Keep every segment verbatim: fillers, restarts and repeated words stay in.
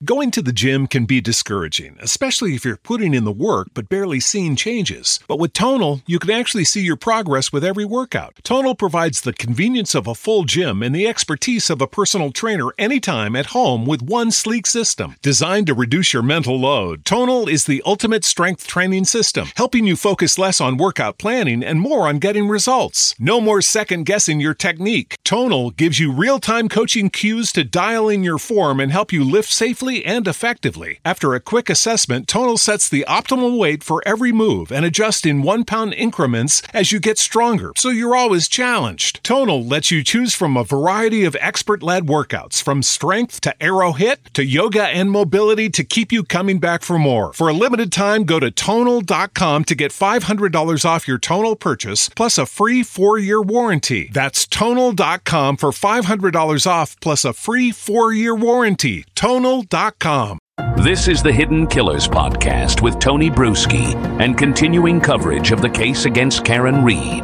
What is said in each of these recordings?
Going to the gym can be discouraging, especially if you're putting in the work but barely seeing changes. But with Tonal, you can actually see your progress with every workout. Tonal provides the convenience of a full gym and the expertise of a personal trainer anytime at home with one sleek system. Designed to reduce your mental load, Tonal is the ultimate strength training system, helping you focus less on workout planning and more on getting results. No more second-guessing your technique. Tonal gives you real-time coaching cues to dial in your form and help you lift safely and effectively. After a quick assessment, Tonal sets the optimal weight for every move and adjusts in one-pound increments as you get stronger, so you're always challenged. Tonal lets you choose from a variety of expert-led workouts, from strength to aero hit to yoga and mobility, to keep you coming back for more. For a limited time, go to tonal dot com to get five hundred dollars off your Tonal purchase, plus a free four-year warranty. That's tonal dot com for five hundred dollars off, plus a free four-year warranty. tonal dot com. This is the Hidden Killers podcast with Tony Bruschi and continuing coverage of the case against Karen Read.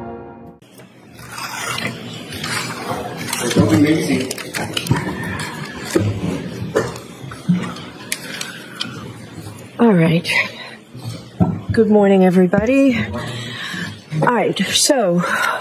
All right. Good morning, everybody. All right, so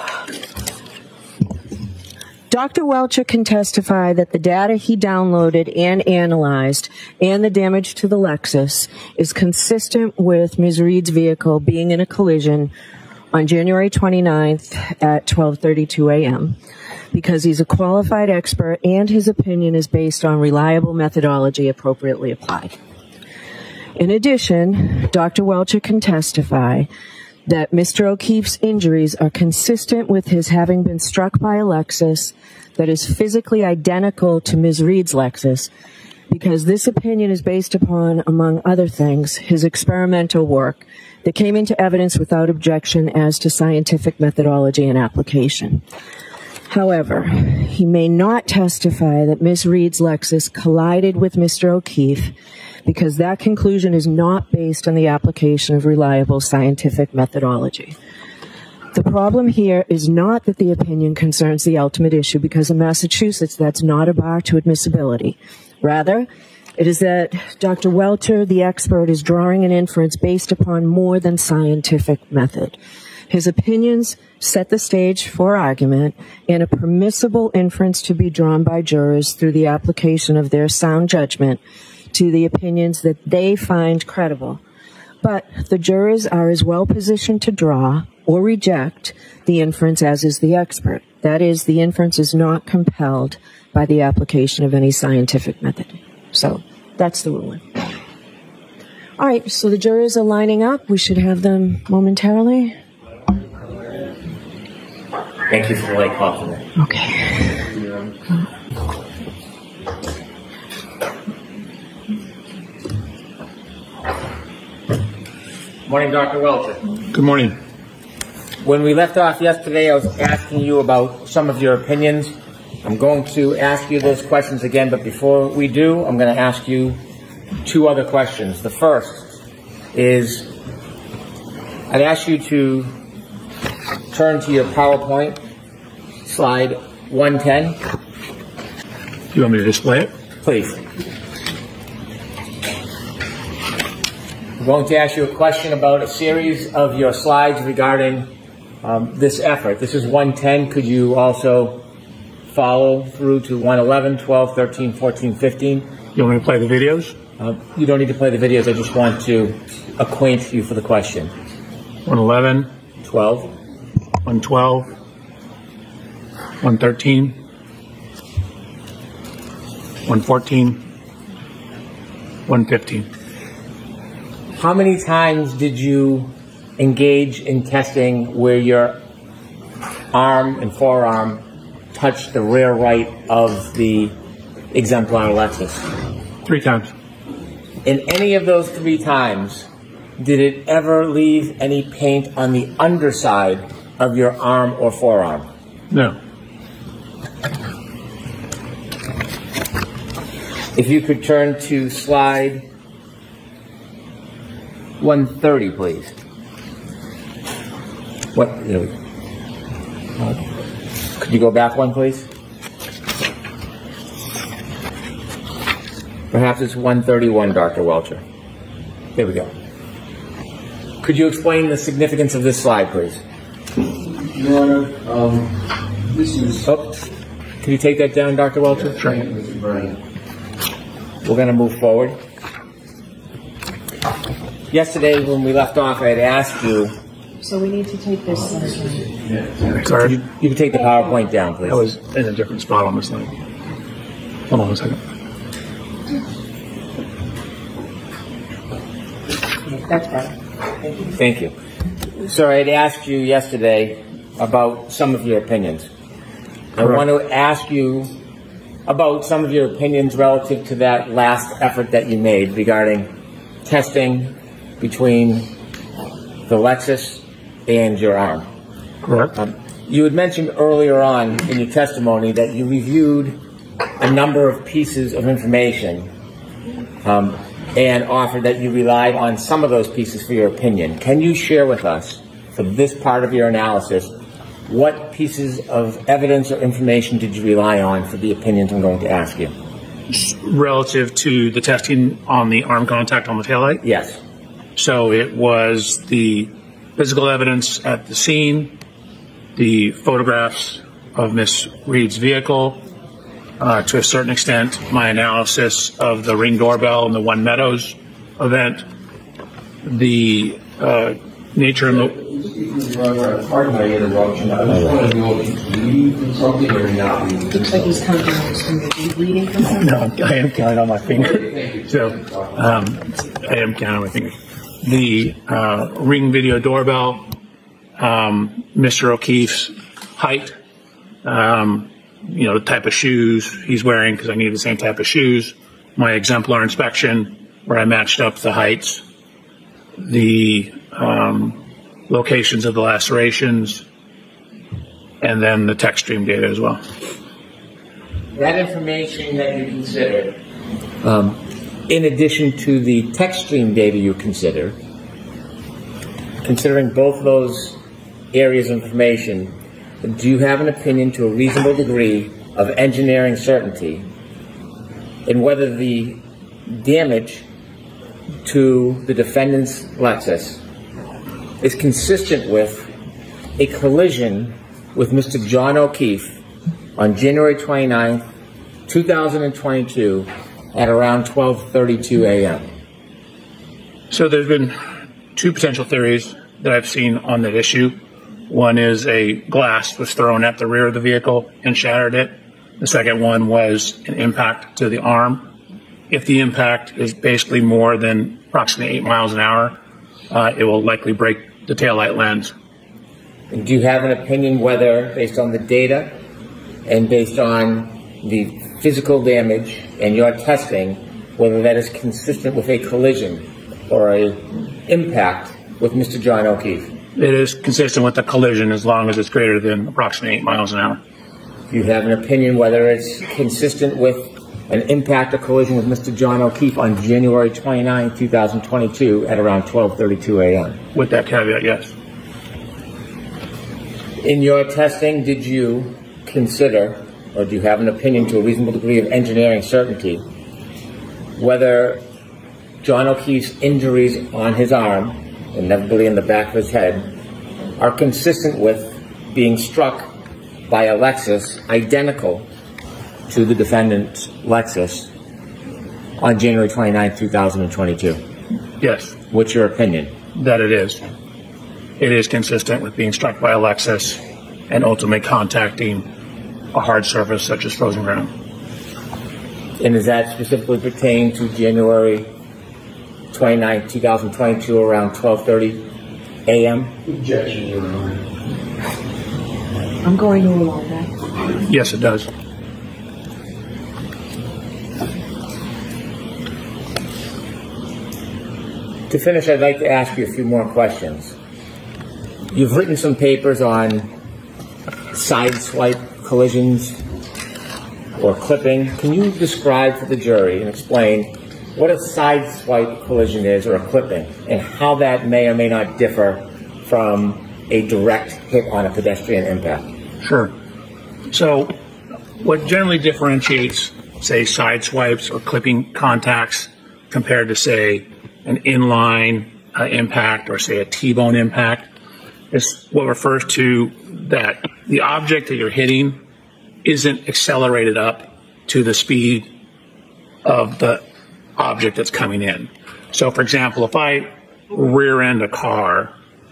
Doctor Welcher can testify that the data he downloaded and analyzed and the damage to the Lexus is consistent with Miz Read's vehicle being in a collision on January twenty-ninth at twelve thirty-two a.m. because he's a qualified expert and his opinion is based on reliable methodology appropriately applied. In addition, Doctor Welcher can testify that Mister O'Keefe's injuries are consistent with his having been struck by a Lexus that is physically identical to Miz Read's Lexus, because this opinion is based upon, among other things, his experimental work that came into evidence without objection as to scientific methodology and application. However, he may not testify that Miz Read's Lexus collided with Mister O'Keefe, because that conclusion is not based on the application of reliable scientific methodology. The problem here is not that the opinion concerns the ultimate issue, because in Massachusetts that's not a bar to admissibility. Rather, it is that Doctor Welcher, the expert, is drawing an inference based upon more than scientific method. His opinions set the stage for argument and a permissible inference to be drawn by jurors through the application of their sound judgment to the opinions that they find credible. But the jurors are as well positioned to draw or reject the inference as is the expert. That is, the inference is not compelled by the application of any scientific method. So that's the ruling. All right, so the jurors are lining up. We should have them momentarily. Thank you for the light compliment. Okay. Morning, Doctor Welcher. Good morning. When we left off yesterday, I was asking you about some of your opinions. I'm going to ask you those questions again, but before we do, I'm going to ask you two other questions. The first is, I'd ask you to turn to your PowerPoint, slide one ten. You want me to display it? Please. I'm going to ask you a question about a series of your slides regarding um, this effort. This is one ten. Could you also follow through to one eleven, twelve, thirteen, fourteen, fifteen? You want me to play the videos? Uh, you don't need to play the videos. I just want to acquaint you for the question. one eleven, twelve, one twelve, one thirteen, one fourteen, one fifteen. How many times did you engage in testing where your arm and forearm touched the rear right of the exemplar Lexus? Three times. In any of those three times, did it ever leave any paint on the underside of your arm or forearm? No. If you could turn to slide one thirty, please. What? There we go. Could you go back one, please? Perhaps it's one thirty-one, Doctor Welcher. There we go. Could you explain the significance of this slide, please? Your Honor, um, this is... Oh, can you take that down, Doctor Welcher? Sure. Mister Bryant. We're going to move forward. Yesterday, when we left off, I had asked you... So we need to take this slide. Sorry, You, you can take the PowerPoint down, please. I was in a different spot on this slide. Hold on a second. That's better. Thank you. So I had asked you yesterday about some of your opinions. I Correct. want to ask you about some of your opinions relative to that last effort that you made regarding testing between the Lexus and your arm. Correct. Um, you had mentioned earlier on in your testimony that you reviewed a number of pieces of information um, and offered that you relied on some of those pieces for your opinion. Can you share with us, for this part of your analysis, what pieces of evidence or information did you rely on for the opinions I'm going to ask you? Relative to the testing on the arm contact on the taillight? Yes. So it was the physical evidence at the scene, the photographs of Miss Reed's vehicle, uh, to a certain extent, my analysis of the Ring doorbell and the One Meadows event, the uh, nature and the... Your Honor, pardon my interruption. I just want to know if you're reading from something or not reading from Looks like he's counting on his fingers. Are you bleeding from something? No, I am counting on my finger. So, um, I am counting on my finger. The uh, Ring video doorbell, um, Mister O'Keefe's height, um, you know, the type of shoes he's wearing, because I needed the same type of shoes, my exemplar inspection, where I matched up the heights, the um, locations of the lacerations, and then the text stream data as well. That information that you considered, um, in addition to the text stream data you consider, considering both those areas of information, do you have an opinion to a reasonable degree of engineering certainty in whether the damage to the defendant's Lexus is consistent with a collision with Mister John O'Keefe on January twenty-ninth, two thousand twenty-two at around twelve thirty-two a.m.? So there's been two potential theories that I've seen on that issue. One is a glass was thrown at the rear of the vehicle and shattered it. The second one was an impact to the arm. If the impact is basically more than approximately eight miles an hour, uh, it will likely break the taillight lens. And do you have an opinion whether, based on the data and based on the physical damage and your testing, whether that is consistent with a collision or a impact with Mister John O'Keefe? It is consistent with the collision as long as it's greater than approximately eight miles an hour. Do you have an opinion whether it's consistent with an impact or collision with Mister John O'Keefe on January twenty-ninth, two thousand twenty-two at around twelve thirty-two a.m.? With that caveat, yes. In your testing, did you consider, or do you have an opinion to a reasonable degree of engineering certainty, whether John O'Keefe's injuries on his arm, inevitably in the back of his head, are consistent with being struck by a Lexus identical to the defendant's Lexus on January twenty-ninth, two thousand twenty-two? Yes, What's your opinion? that it is. It is consistent with being struck by a Lexus and ultimately contacting a hard surface such as frozen ground. And does that specifically pertain to January twenty-ninth, two thousand twenty-two around twelve thirty a.m.? Objection, Your Honor. I'm going to allow that. Yes, it does. To finish, I'd like to ask you a few more questions. You've written some papers on sideswipe collisions or clipping. Can you describe for the jury and explain what a sideswipe collision is or a clipping and how that may or may not differ from a direct hit on a pedestrian impact? Sure. So what generally differentiates say, side swipes or clipping contacts compared to, say, an inline uh, impact or, say, a T-bone impact. It's what refers to that the object that you're hitting isn't accelerated up to the speed of the object that's coming in. So, for example, if I rear end a car,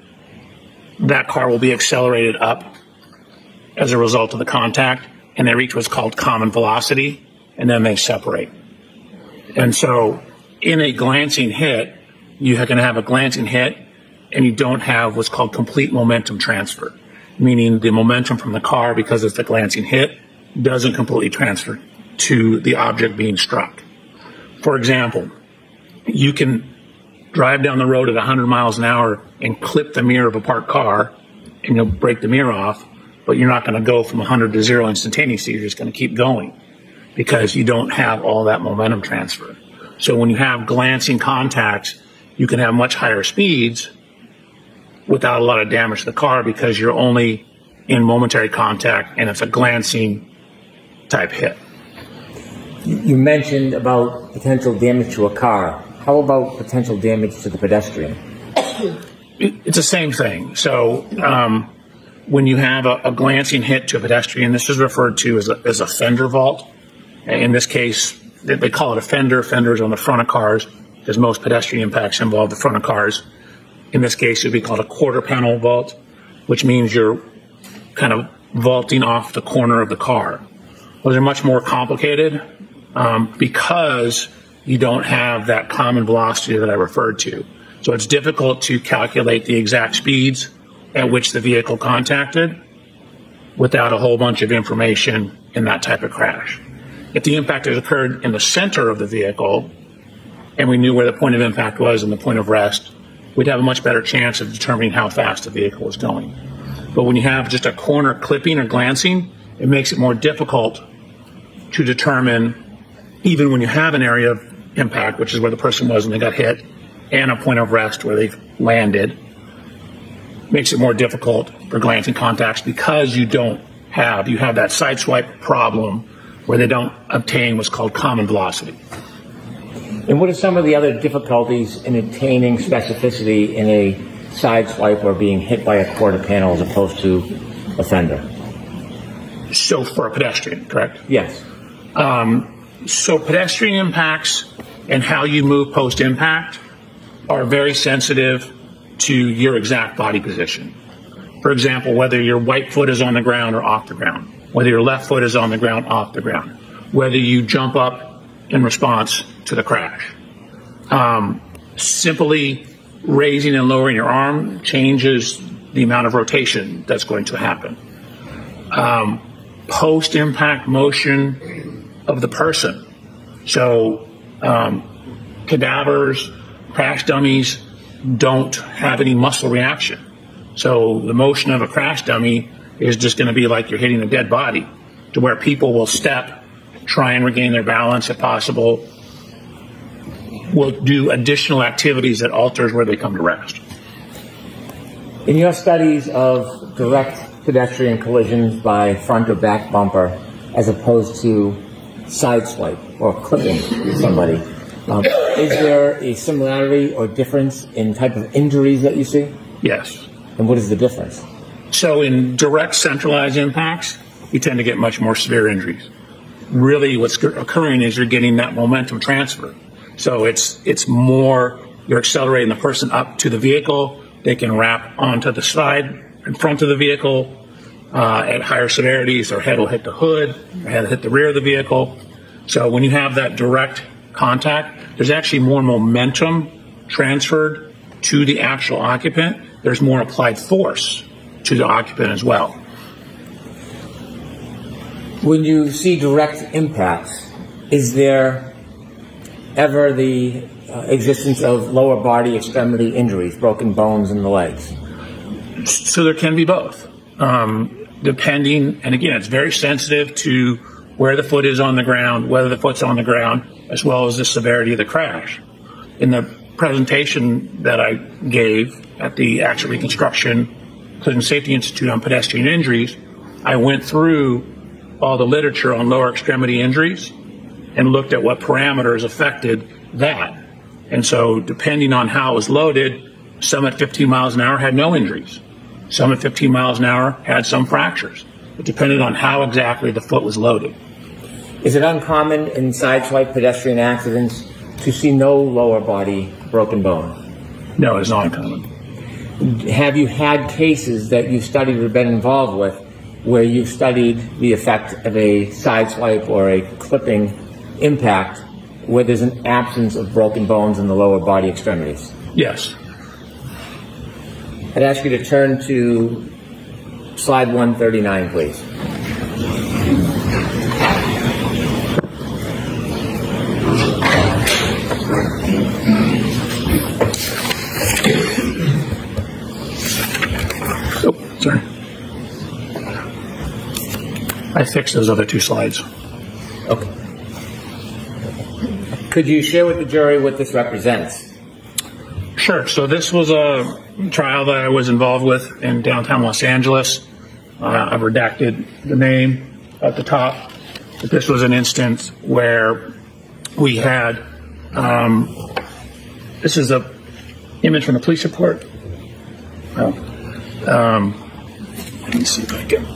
that car will be accelerated up as a result of the contact, and they reach what's called common velocity, and then they separate. And so in a glancing hit, you're going to have a glancing hit, and you don't have what's called complete momentum transfer, meaning the momentum from the car, because it's a glancing hit, doesn't completely transfer to the object being struck. For example, you can drive down the road at one hundred miles an hour and clip the mirror of a parked car, and you'll break the mirror off, but you're not going to go from one hundred to zero instantaneously. You're just going to keep going because you don't have all that momentum transfer. So when you have glancing contacts, you can have much higher speeds without a lot of damage to the car because you're only in momentary contact and it's a glancing type hit. You mentioned about potential damage to a car. How about potential damage to the pedestrian? It's the same thing. So um, when you have a, a glancing hit to a pedestrian, this is referred to as a, as a fender vault. In this case, they, they call it a fender. Fenders on the front of cars, because most pedestrian impacts involve the front of cars. In this case, it would be called a quarter panel vault, which means you're kind of vaulting off the corner of the car. Those are much more complicated um, because you don't have that common velocity that I referred to. So it's difficult to calculate the exact speeds at which the vehicle contacted without a whole bunch of information in that type of crash. If the impact has occurred in the center of the vehicle and we knew where the point of impact was and the point of rest, we'd have a much better chance of determining how fast the vehicle was going. But when you have just a corner clipping or glancing, it makes it more difficult to determine, even when you have an area of impact, which is where the person was when they got hit, and a point of rest where they landed, makes it more difficult for glancing contacts because you don't have, you have that side swipe problem where they don't obtain what's called common velocity. And what are some of the other difficulties in attaining specificity in a side swipe or being hit by a quarter panel as opposed to a fender? So for a pedestrian, correct? Yes. Um, so pedestrian impacts and how you move post-impact are very sensitive to your exact body position. For example, whether your right foot is on the ground or off the ground, whether your left foot is on the ground, off the ground, whether you jump up in response to the crash. Um, simply raising and lowering your arm changes the amount of rotation that's going to happen. Um, post-impact motion of the person. So um, cadavers, crash dummies don't have any muscle reaction. So the motion of a crash dummy is just going to be like you're hitting a dead body, to where people will step, try and regain their balance if possible, will do additional activities that alters where they come to rest. In your studies of direct pedestrian collisions by front or back bumper as opposed to side swipe or clipping somebody, um, is there a similarity or difference in type of injuries that you see? Yes. And what is the difference? So in direct centralized impacts, you tend to get much more severe injuries. Really what's occurring is you're getting that momentum transfer. So it's it's more, you're accelerating the person up to the vehicle. They can wrap onto the side in front of the vehicle uh, at higher severities. Their head will hit the hood, their head will hit the rear of the vehicle. So when you have that direct contact, there's actually more momentum transferred to the actual occupant. There's more applied force to the occupant as well. When you see direct impacts, is there ever the uh, existence of lower body extremity injuries, broken bones in the legs? So there can be both, um, depending, and again, it's very sensitive to where the foot is on the ground, whether the foot's on the ground, as well as the severity of the crash. In the presentation that I gave at the Accident Reconstruction Collision Safety Institute on pedestrian injuries, I went through all the literature on lower extremity injuries and looked at what parameters affected that. And so depending on how it was loaded, some at fifteen miles an hour had no injuries. Some at fifteen miles an hour had some fractures. It depended on how exactly the foot was loaded. Is it uncommon in sideswipe pedestrian accidents to see no lower body broken bone? No, it's not uncommon. Have you had cases that you've studied or been involved with where you've studied the effect of a sideswipe or a clipping impact where there's an absence of broken bones in the lower body extremities? Yes. I'd ask you to turn to slide one thirty-nine, please. Oh, sorry. I fixed those other two slides. Okay. Could you share with the jury what this represents? Sure. So this was a trial that I was involved with in downtown Los Angeles. Uh, I've redacted the name at the top. But this was an instance where we had, um, this is a image from the police report. Oh. Um, let me see if I can.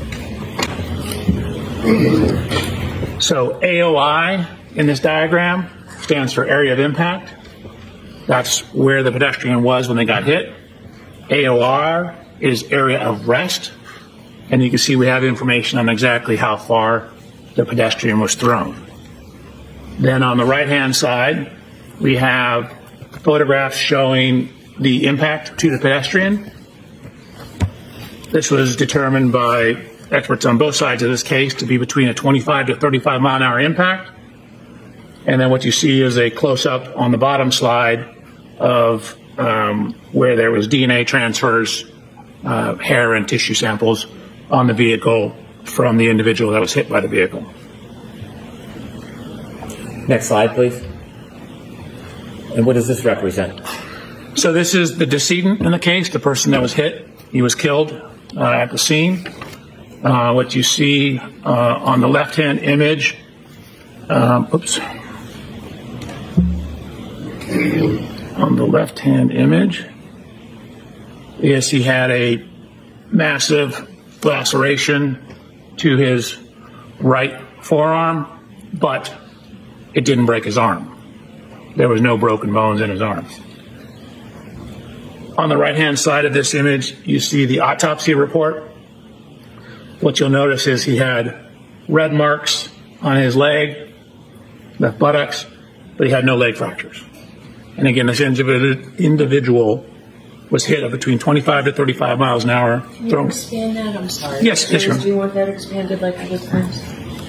So A O I in this diagram stands for area of impact. That's where the pedestrian was when they got hit. A O R is area of rest. And you can see we have information on exactly how far the pedestrian was thrown. Then on the right-hand side, we have photographs showing the impact to the pedestrian. This was determined by experts on both sides of this case to be between a twenty-five to thirty-five mile an hour impact. And then what you see is a close-up on the bottom slide of um, where there was D N A transfers, uh, hair and tissue samples on the vehicle from the individual that was hit by the vehicle. Next slide, please. And what does this represent? So this is the decedent in the case, the person that was hit. He was killed uh, at the scene. Uh, what you see uh, on the left-hand image, um, oops. On the left-hand image is he had a massive laceration to his right forearm, but it didn't break his arm. There was no broken bones in his arm. On the right-hand side of this image, you see the autopsy report. What you'll notice is he had red marks on his leg, left buttocks, but he had no leg fractures. And again, this individual was hit at between twenty-five to thirty-five miles an hour. Can you thrown. Expand that? I'm sorry. Yes, yes, sure. Do you want that expanded like other times?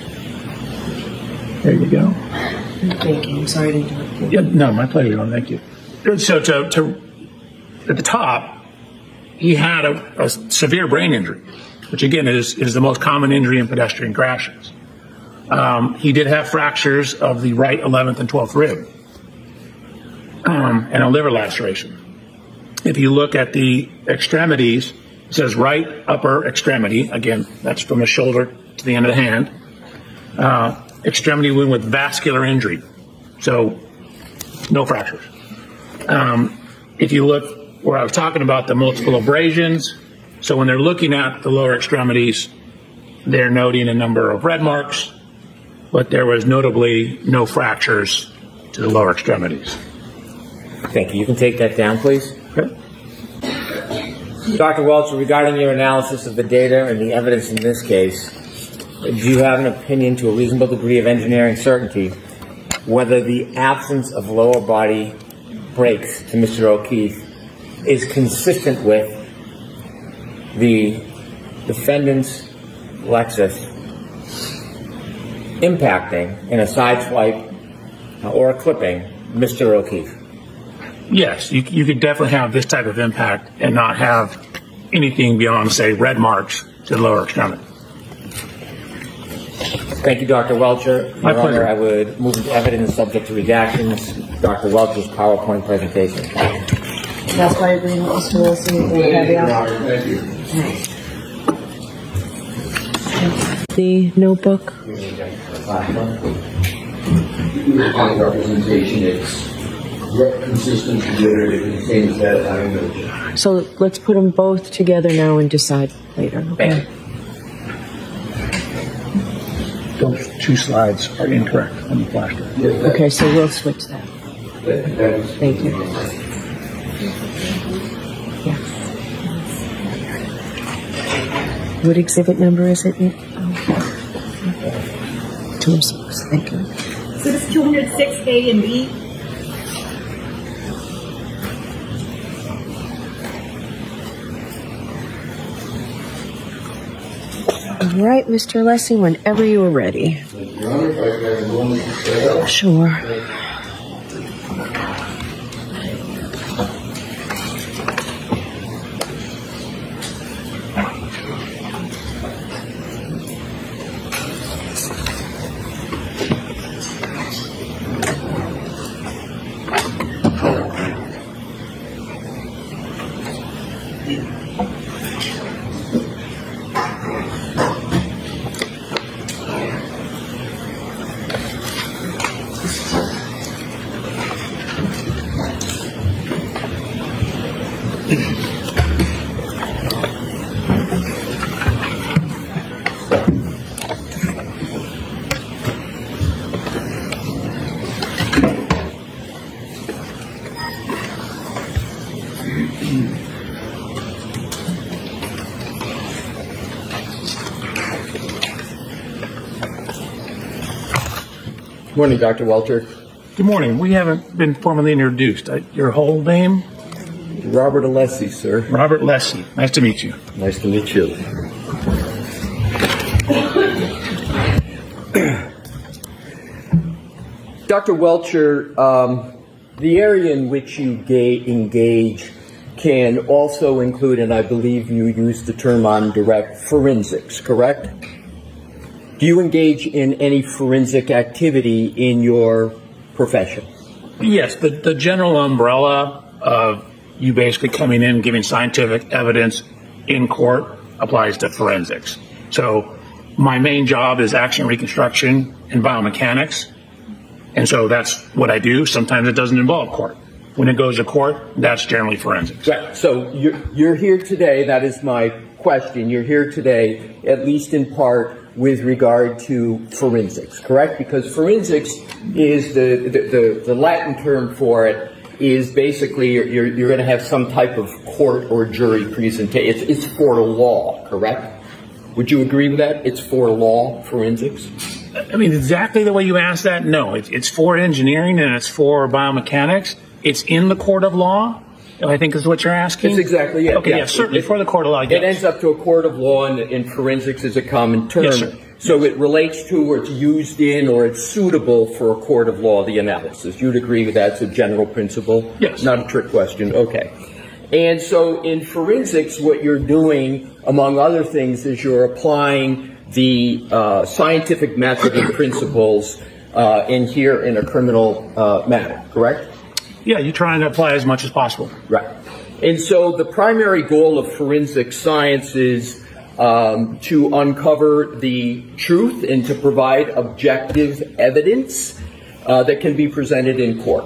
There you go. Thank you. I'm sorry to interrupt you. Yeah, no, my pleasure. Thank you. So to, to at the top, he had a, a severe brain injury, which again is, is the most common injury in pedestrian crashes. Um, he did have fractures of the right eleventh and twelfth rib um, and a liver laceration. If you look at the extremities, it says right upper extremity. Again, that's from the shoulder to the end of the hand. Uh, extremity wound with vascular injury, so no fractures. Um, if you look where I was talking about the multiple abrasions, so when they're looking at the lower extremities, they're noting a number of red marks, but there was notably no fractures to the lower extremities. Thank you. You can take that down, please. Okay. Doctor Welch, regarding your analysis of the data and the evidence in this case, do you have an opinion to a reasonable degree of engineering certainty whether the absence of lower body breaks to Mister O'Keefe is consistent with the defendant's Lexus impacting in a sideswipe or a clipping Mister O'Keefe? Yes, you, you could definitely have this type of impact and not have anything beyond, say, red marks to the lower extremity. Thank you, Doctor Welcher. My Your pleasure. Honor, I would move into evidence subject to redactions. Doctor Welcher's PowerPoint presentation. That's why you're agreeing with Mister Wilson. Thank you. The notebook. upon representation, it's consistent with the same as that I image. So let's put them both together now and decide later. Okay. Those two slides are incorrect on the flash drive. Okay, so we'll switch that. That, that is, Thank you. Yeah. What exhibit number is it, Nick? two oh six. Thank you. So this two oh six A and B. All right, Mister Lessing, whenever you are ready. Your Honor, if I can have one set up. Sure. Morning, Doctor Welcher. Good morning. We haven't been formally introduced. Uh, Your whole name? Robert Alessi, sir. Robert Lessing. Nice to meet you. Nice to meet you. Doctor Welcher, um, the area in which you ga- engage can also include, and I believe you used the term on direct, forensics, correct? Do you engage in any forensic activity in your profession? Yes, the, the general umbrella of you basically coming in, giving scientific evidence in court applies to forensics. So my main job is action reconstruction and biomechanics. And so that's what I do. Sometimes it doesn't involve court. When it goes to court, that's generally forensics. Right. So you're, you're here today, that is my question. You're here today, at least in part, with regard to forensics, correct? Because forensics is the, the, the, the Latin term for it is basically you're, you're, you're going to have some type of court or jury presentation. It's, it's for law, correct? Would you agree with that? It's for law, forensics? I mean, exactly the way you asked that, no. It's, it's for engineering and it's for biomechanics. It's in the court of law, I think is what you're asking? That's exactly it. Okay, yeah, yeah certainly it, for the court of law, yes. It ends up to a court of law, and, and forensics is a common term. Yes, sir. So yes. It relates to, or it's used in, or it's suitable for a court of law, the analysis. You'd agree with that? It's a general principle? Yes. Not a trick question. Okay. And so in forensics, what you're doing, among other things, is you're applying the uh, scientific method and principles uh, in here in a criminal uh, matter, correct? Yeah, you're trying to apply as much as possible. Right. And so the primary goal of forensic science is um, to uncover the truth and to provide objective evidence uh, that can be presented in court.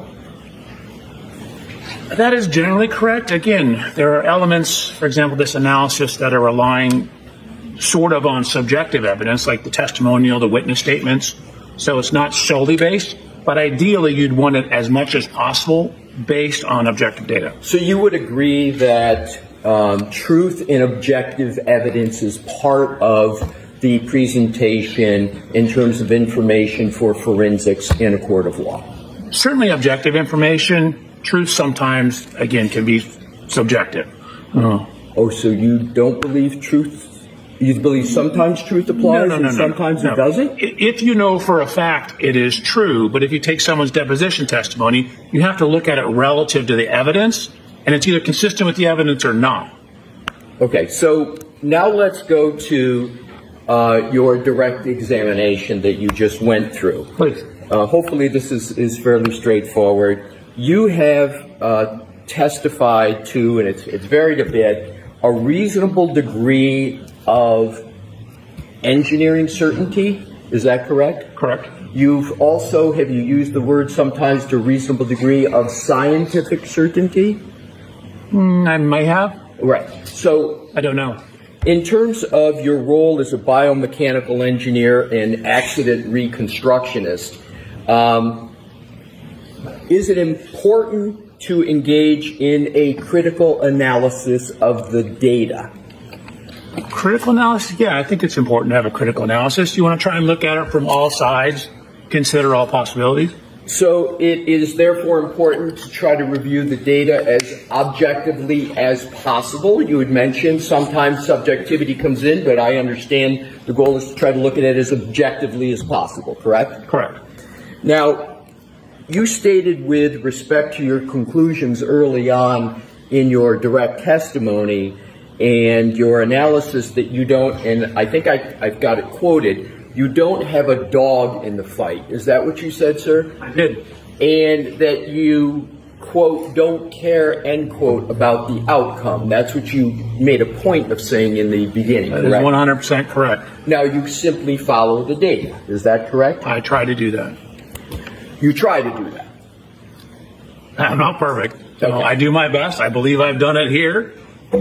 That is generally correct. Again, there are elements, for example, this analysis that are relying sort of on subjective evidence, like the testimonial, the witness statements. So it's not solely based, but ideally you'd want it as much as possible based on objective data. So you would agree that um, truth and objective evidence is part of the presentation in terms of information for forensics in a court of law? Certainly objective information. Truth sometimes, again, can be subjective. Uh, oh, so you don't believe truth? You believe sometimes truth applies no, no, no, and no, sometimes no. it doesn't? If you know for a fact it is true, but if you take someone's deposition testimony, you have to look at it relative to the evidence, and it's either consistent with the evidence or not. Okay, so now let's go to uh, your direct examination that you just went through. Please. Uh, hopefully this is, is fairly straightforward. You have uh, testified to, and it's, it's varied a bit, a reasonable degree of engineering certainty. Is that correct? Correct. You've also, have you used the word sometimes to a reasonable degree of scientific certainty? Mm, I may have. Right. So, I don't know. In terms of your role as a biomechanical engineer and accident reconstructionist, um, is it important to engage in a critical analysis of the data? Critical analysis? Yeah, I think it's important to have a critical analysis. You want to try and look at it from all sides, consider all possibilities. So it is therefore important to try to review the data as objectively as possible. You had mentioned sometimes subjectivity comes in, but I understand the goal is to try to look at it as objectively as possible, correct? Correct. Now, you stated with respect to your conclusions early on in your direct testimony and your analysis that you don't, and I think I, I've got it quoted, you don't have a dog in the fight. Is that what you said, sir? I did. And that you, quote, don't care, end quote, about the outcome. That's what you made a point of saying in the beginning, That correct? is one hundred percent correct. Now, you simply follow the data. Is that correct? I try to do that. You try to do that. I'm not perfect. So Okay. I do my best. I believe I've done it here.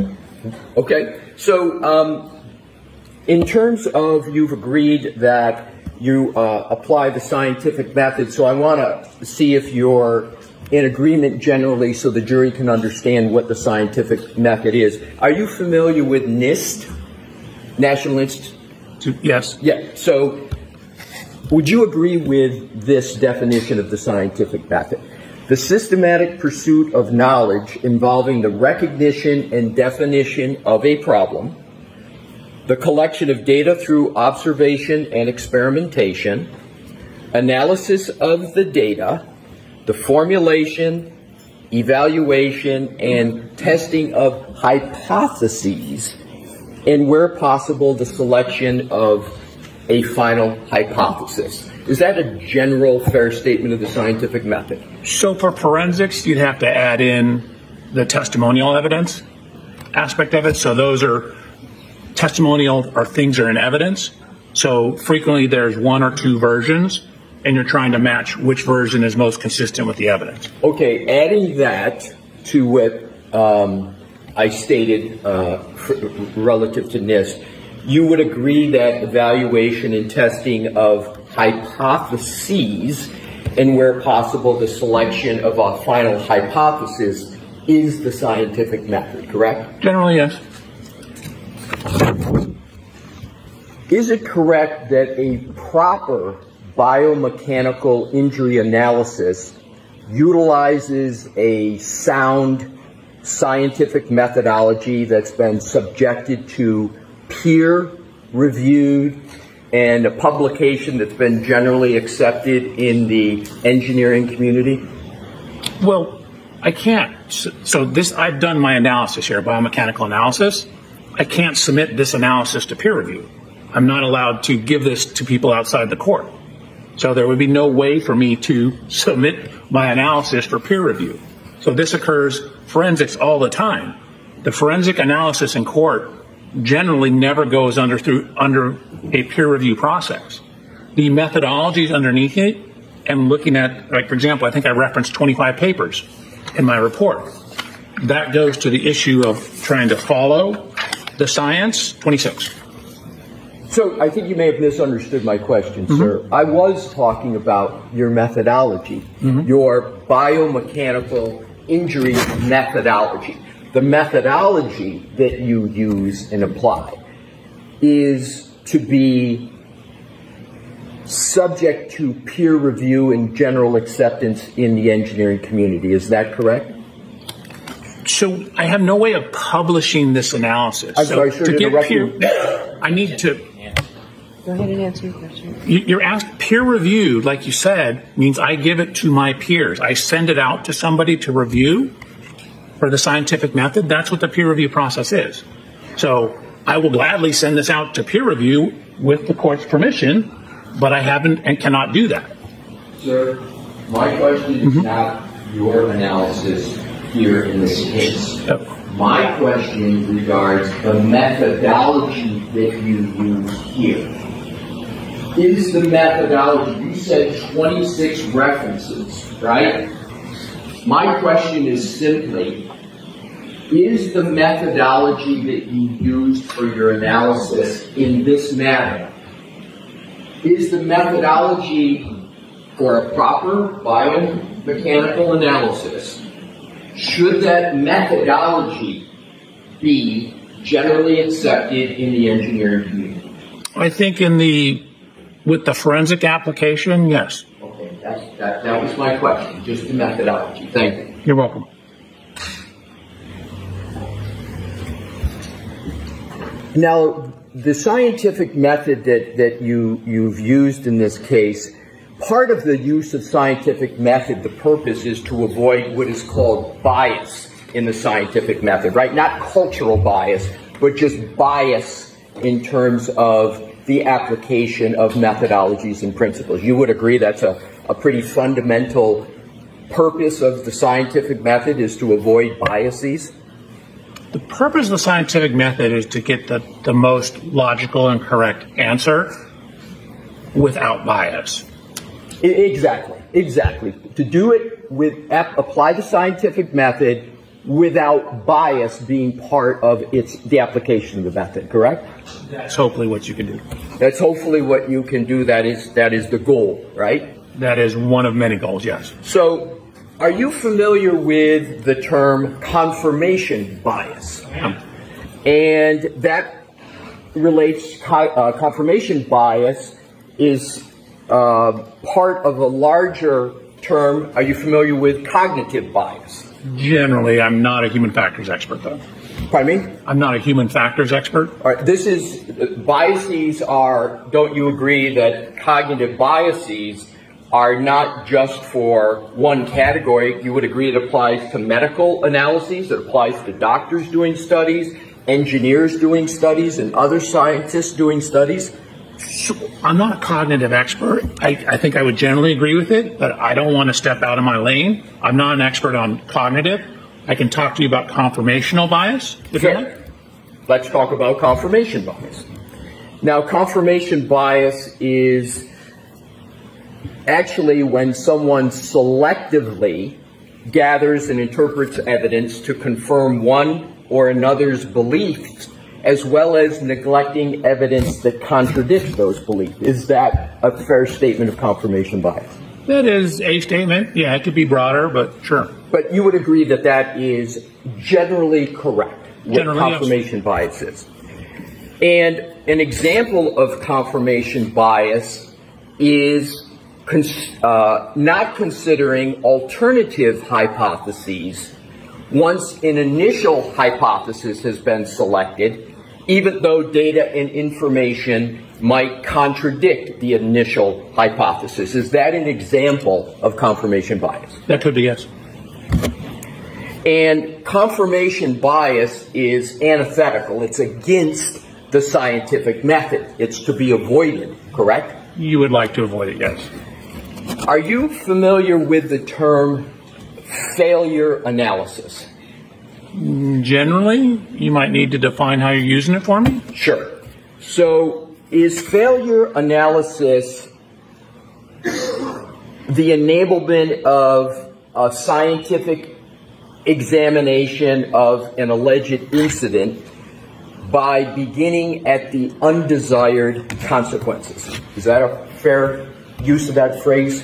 Okay. So, um, in terms of you've agreed that you uh, apply the scientific method, so I want to see if you're in agreement generally so the jury can understand what the scientific method is. Are you familiar with NIST, National Institute? Yes. Yeah. So would you agree with this definition of the scientific method? The systematic pursuit of knowledge involving the recognition and definition of a problem, the collection of data through observation and experimentation, analysis of the data, the formulation, evaluation, and testing of hypotheses, and where possible, the selection of a final hypothesis. Is that a general fair statement of the scientific method? So for forensics, you'd have to add in the testimonial evidence aspect of it. So those are testimonial or things are in evidence. So frequently there's one or two versions, and you're trying to match which version is most consistent with the evidence. Okay, adding that to what um, I stated uh, relative to NIST, you would agree that evaluation and testing of hypotheses, and where possible the selection of a final hypothesis, is the scientific method, correct? Generally, yes. Is it correct that a proper biomechanical injury analysis utilizes a sound scientific methodology that's been subjected to peer-reviewed and a publication that's been generally accepted in the engineering community? Well, I can't. So this, I've done my analysis here, biomechanical analysis. I can't submit this analysis to peer review. I'm not allowed to give this to people outside the court. So there would be no way for me to submit my analysis for peer review. So this occurs forensics all the time. The forensic analysis in court generally never goes under through under a peer review process. The methodologies underneath it, and looking at, like for example, I think I referenced twenty-five papers in my report. That goes to the issue of trying to follow the science. twenty-six. So I think you may have misunderstood my question, Mm-hmm. sir. I was talking about your methodology, Mm-hmm. your biomechanical injury methodology. The methodology that you use and apply is to be subject to peer review and general acceptance in the engineering community. Is that correct? So I have no way of publishing this analysis. I'm so sorry, sir, to to get interrupt peer, you. I need to. Go ahead and answer your question. You- You're asked peer reviewed, like you said, means I give it to my peers. I send it out to somebody to review for the scientific method. That's what the peer review process is. So I will gladly send this out to peer review with the court's permission, but I haven't and cannot do that. Sir, my question is mm-hmm. not your analysis here in this case. Oh. My question regards the methodology that you use here. Is the methodology, you said twenty-six references, right? My question is simply, is the methodology that you used for your analysis in this manner, is the methodology for a proper biomechanical analysis, should that methodology be generally accepted in the engineering community? I think in the, with the forensic application, yes. Okay, that's, that, that was my question, just the methodology. Thank you. You're welcome. Now, the scientific method that, that you, you've used in this case, part of the use of scientific method, the purpose is to avoid what is called bias in the scientific method, right? Not cultural bias, but just bias in terms of the application of methodologies and principles. You would agree that's a, a pretty fundamental purpose of the scientific method, is to avoid biases? The purpose of the scientific method is to get the, the most logical and correct answer without bias. Exactly, exactly. To do it with, apply the scientific method without bias being part of its, the application of the method, correct? That's hopefully what you can do. That's hopefully what you can do. That is, that is the goal, right? That is one of many goals, yes. So, are you familiar with the term confirmation bias? Um, and that relates, uh, confirmation bias is uh, part of a larger term. Are you familiar with cognitive bias? Generally, I'm not a human factors expert, though. Pardon me? I'm not a human factors expert. All right, this is, biases are, don't you agree that cognitive biases are not just for one category? You would agree it applies to medical analyses, it applies to doctors doing studies, engineers doing studies, and other scientists doing studies? I'm not a cognitive expert. I, I think I would generally agree with it, but I don't want to step out of my lane. I'm not an expert on cognitive. I can talk to you about confirmational bias, if you like. Let's talk about confirmation bias. Now, confirmation bias is actually when someone selectively gathers and interprets evidence to confirm one or another's beliefs, as well as neglecting evidence that contradicts those beliefs. Is that a fair statement of confirmation bias? That is a statement. Yeah, it could be broader, but sure. But you would agree that that is generally correct, what Generally, confirmation yes. bias is. And an example of confirmation bias is cons- uh, not considering alternative hypotheses once an initial hypothesis has been selected, even though data and information might contradict the initial hypothesis. Is that an example of confirmation bias? That could be, yes. And confirmation bias is antithetical. It's against the scientific method. It's to be avoided, correct? You would like to avoid it, yes. Are you familiar with the term failure analysis? Generally, you might need to define how you're using it for me. Sure. So, is failure analysis the enablement of a scientific examination of an alleged incident by beginning at the undesired consequences? Is that a fair use of that phrase?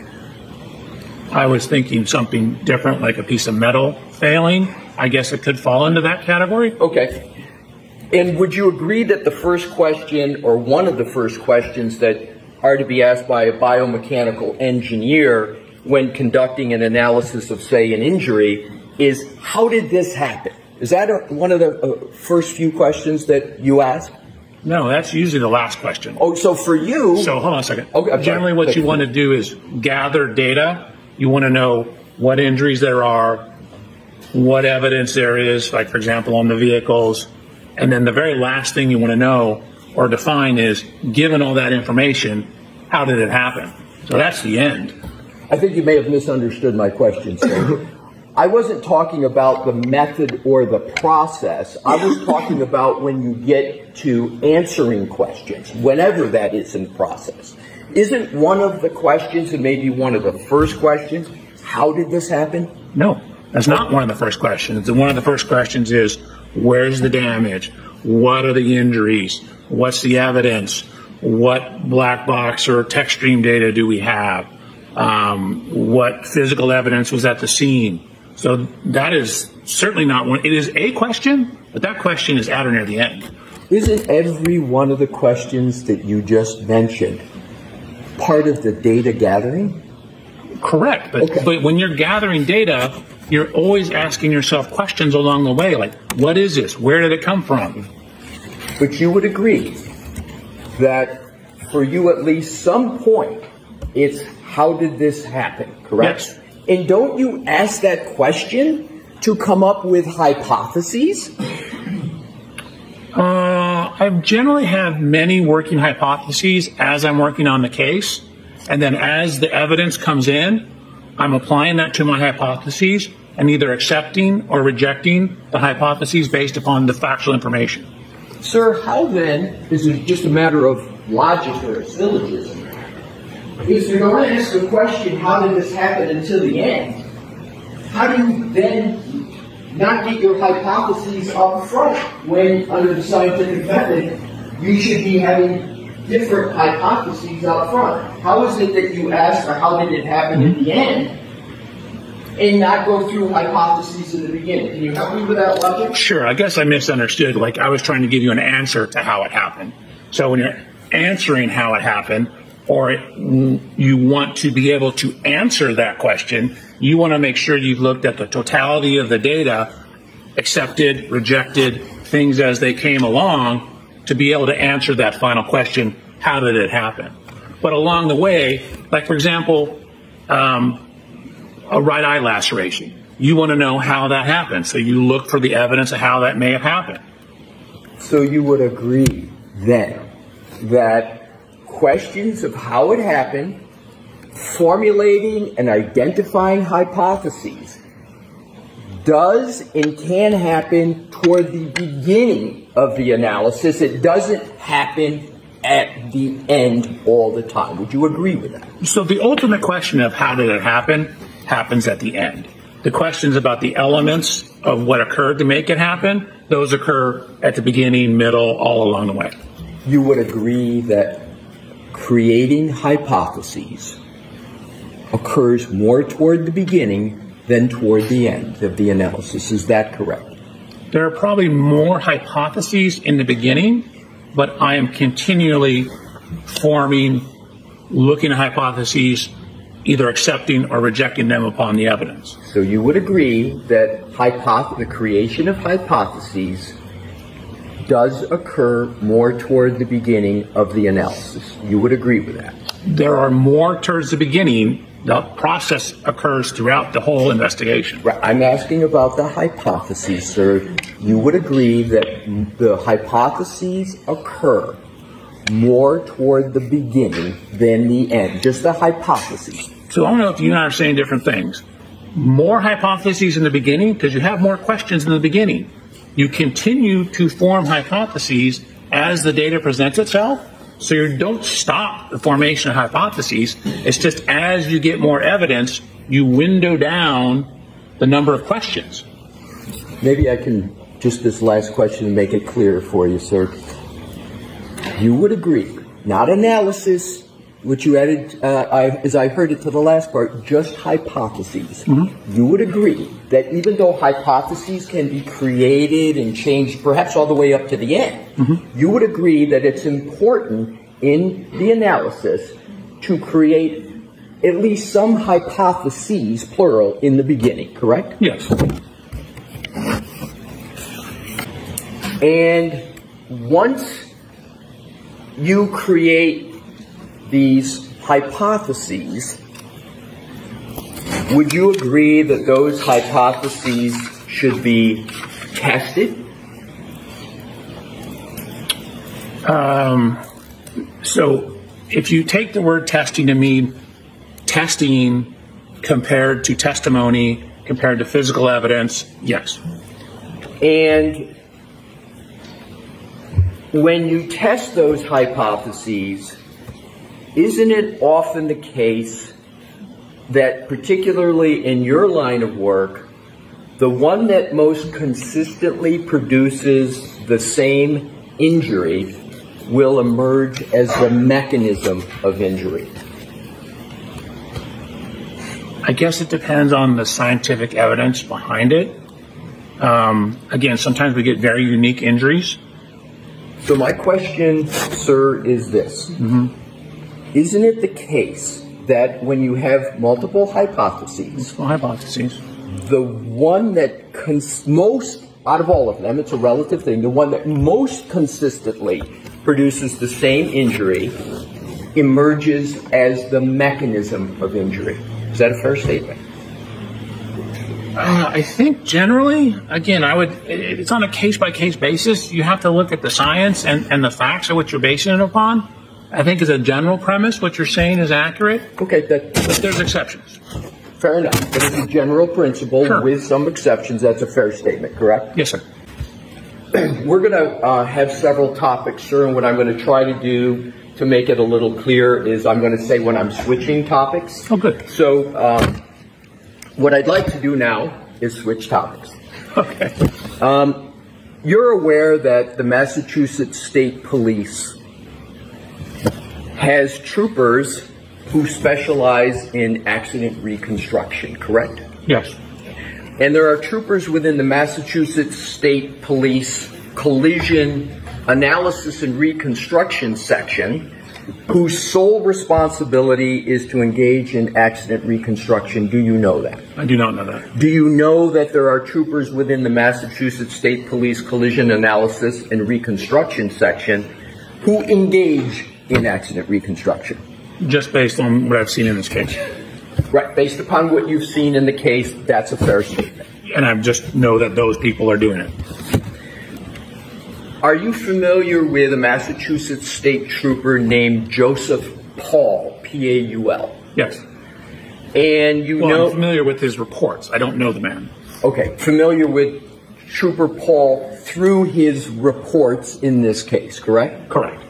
I was thinking something different, like a piece of metal failing. I guess it could fall into that category. Okay. And would you agree that the first question, or one of the first questions that are to be asked by a biomechanical engineer when conducting an analysis of, say, an injury, is how did this happen? Is that a, one of the uh, first few questions that you ask? No, that's usually the last question. Oh, so for you... So hold on a second. Okay, Generally what you want to do is gather data. You want to know what injuries there are, what evidence there is, like, for example, on the vehicles. And then the very last thing you want to know or define is, given all that information, how did it happen? So that's the end. I think you may have misunderstood my question, sir. I wasn't talking about the method or the process. I was talking about when you get to answering questions, whenever that is in the process. Isn't one of the questions, and maybe one of the first questions, how did this happen? No, that's not one of the first questions. One of the first questions is, where's the damage? What are the injuries? What's the evidence? What black box or tech stream data do we have? Um, what physical evidence was at the scene? So that is certainly not one. It is a question, but that question is at or near the end. Isn't every one of the questions that you just mentioned part of the data gathering? Correct. But, okay. but when you're gathering data, you're always asking yourself questions along the way, like, what is this? Where did it come from? But you would agree that for you at least some point, it's how did this happen, correct? Yes. And don't you ask that question to come up with hypotheses? Uh, I generally have many working hypotheses as I'm working on the case. And then as the evidence comes in, I'm applying that to my hypotheses and either accepting or rejecting the hypotheses based upon the factual information. Sir, how then, is it just a matter of logic or syllogism? If you're going to ask the question, how did this happen until the end, how do you then not get your hypotheses up front when, under the scientific method, you should be having different hypotheses up front? How is it that you ask, or how did it happen mm-hmm. at the end, and not go through hypotheses in the beginning? Can you help me with that logic? Sure. I guess I misunderstood. Like, I was trying to give you an answer to how it happened. So when you're answering how it happened, or you want to be able to answer that question, you want to make sure you've looked at the totality of the data, accepted, rejected, things as they came along, to be able to answer that final question, how did it happen? But along the way, like, for example, um, a right eye laceration. You want to know how that happened, so you look for the evidence of how that may have happened. So you would agree, then, that questions of how it happened, formulating and identifying hypotheses, does and can happen toward the beginning of the analysis. It doesn't happen at the end all the time. Would you agree with that? So the ultimate question of how did it happen happens at the end. The questions about the elements of what occurred to make it happen, those occur at the beginning, middle, all along the way. You would agree that creating hypotheses occurs more toward the beginning than toward the end of the analysis. Is that correct? There are probably more hypotheses in the beginning, but I am continually forming, looking at hypotheses, either accepting or rejecting them upon the evidence. So you would agree that hypoth- the creation of hypotheses does occur more toward the beginning of the analysis. You would agree with that? There are more towards the beginning. The process occurs throughout the whole investigation. Right. I'm asking about the hypotheses, sir. You would agree that the hypotheses occur more toward the beginning than the end, just the hypotheses. So I don't know if you and I are saying different things. More hypotheses in the beginning because you have more questions in the beginning. You continue to form hypotheses as the data presents itself, so you don't stop the formation of hypotheses. It's just as you get more evidence, you window down the number of questions. Maybe I can, just this last question, make it clearer for you, sir. You would agree, not analysis, which you added, uh, I, as I heard it to the last part, just hypotheses. Mm-hmm. You would agree that even though hypotheses can be created and changed perhaps all the way up to the end, mm-hmm. you would agree that it's important in the analysis to create at least some hypotheses, plural, in the beginning, correct? Yes. And once you create these hypotheses, would you agree that those hypotheses should be tested? Um, so if you take the word testing to mean testing compared to testimony, compared to physical evidence, yes. And when you test those hypotheses, isn't it often the case that, particularly in your line of work, the one that most consistently produces the same injury will emerge as the mechanism of injury? I guess it depends on the scientific evidence behind it. Um, again, sometimes we get very unique injuries. So my question, sir, is this. Mm-hmm. Isn't it the case that when you have multiple hypotheses, multiple hypotheses, the one that cons- most, out of all of them, it's a relative thing, the one that most consistently produces the same injury emerges as the mechanism of injury? Is that a fair statement? Uh, I think generally, again, I would, it, it's on a case-by-case basis. You have to look at the science and, and the facts of what you're basing it upon. I think as a general premise, what you're saying is accurate. Okay, that, but there's exceptions. Fair enough. But as a general principle, sure. with some exceptions, that's a fair statement, correct? Yes, sir. We're going to uh, have several topics, sir, and what I'm going to try to do to make it a little clear is I'm going to say when I'm switching topics. Oh, good. So um, what I'd like to do now is switch topics. Okay. Um, you're aware that the Massachusetts State Police has troopers who specialize in accident reconstruction, correct? Yes. And there are troopers within the Massachusetts State Police Collision Analysis and Reconstruction section whose sole responsibility is to engage in accident reconstruction. Do you know that? I do not know that. Do you know that there are troopers within the Massachusetts State Police Collision Analysis and Reconstruction section who engage in accident reconstruction? Just based on what I've seen in this case. Right, based upon what you've seen in the case, that's a fair statement. And I just know that those people are doing it. Are you familiar with a Massachusetts state trooper named Joseph Paul, P A U L? Yes. And you well, know... I'm familiar with his reports. I don't know the man. Okay, familiar with Trooper Paul through his reports in this case, correct? Correct.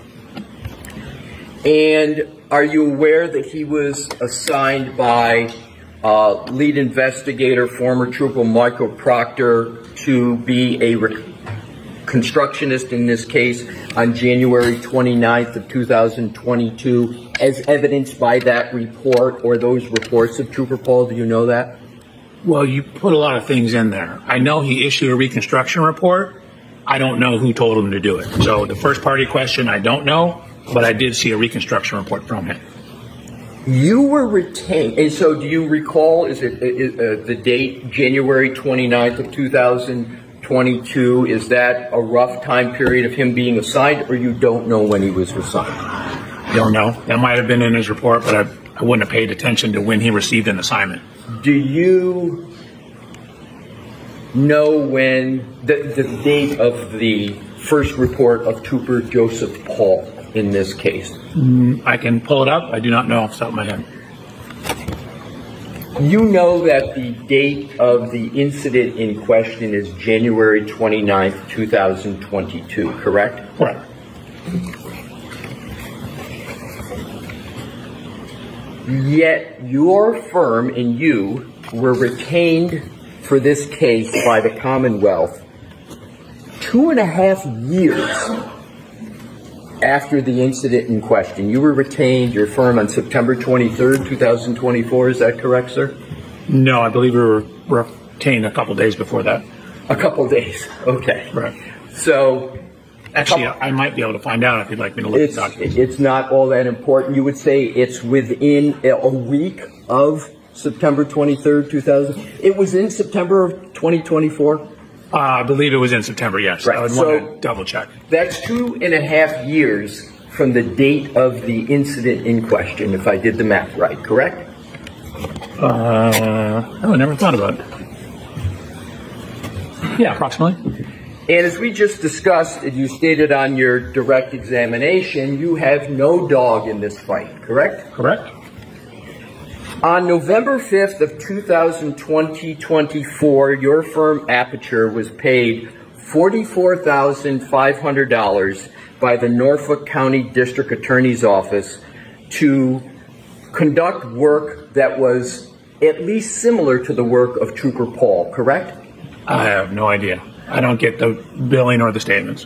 And are you aware that he was assigned by uh, lead investigator, former Trooper Michael Proctor, to be a reconstructionist in this case on January twenty-ninth of two thousand twenty-two, as evidenced by that report or those reports of Trooper Paul? Do you know that? Well, you put a lot of things in there. I know he issued a reconstruction report. I don't know who told him to do it. So the first part of your question, I don't know. But I did see a reconstruction report from him. You were retained, and so do you recall, is it is, uh, the date, January twenty-ninth of two thousand twenty-two, is that a rough time period of him being assigned, or you don't know when he was assigned? Don't know. That might have been in his report, but I, I wouldn't have paid attention to when he received an assignment. Do you know when, the, the date of the first report of Trooper Joseph Paul in this case? Mm, I can pull it up. I do not know off the top of my head. You know that the date of the incident in question is January twenty-ninth, two thousand twenty-two, correct? Correct. Yet your firm and you were retained for this case by the Commonwealth two and a half years after the incident in question. You were retained, your firm, on September twenty-third, two thousand twenty-four. Is that correct, sir? No, I believe we were retained a couple days before that. A couple days. Okay. Right. So, actually, I might be able to find out if you'd like me to look at the documents. It's not all that important. You would say it's within a week of September twenty-third, two thousand. It was in September of twenty twenty-four? Uh, I believe it was in September, yes. Right. I would so want to double check. That's two and a half years from the date of the incident in question, if I did the math right, correct? Uh, oh, I never thought about it. Yeah, approximately. And as we just discussed, and you stated on your direct examination, you have no dog in this fight, correct? Correct. On November fifth of two thousand twenty, twenty-four, your firm Aperture was paid forty-four thousand five hundred dollars by the Norfolk County District Attorney's Office to conduct work that was at least similar to the work of Trooper Paul, correct? I have no idea. I don't get the billing or the statements.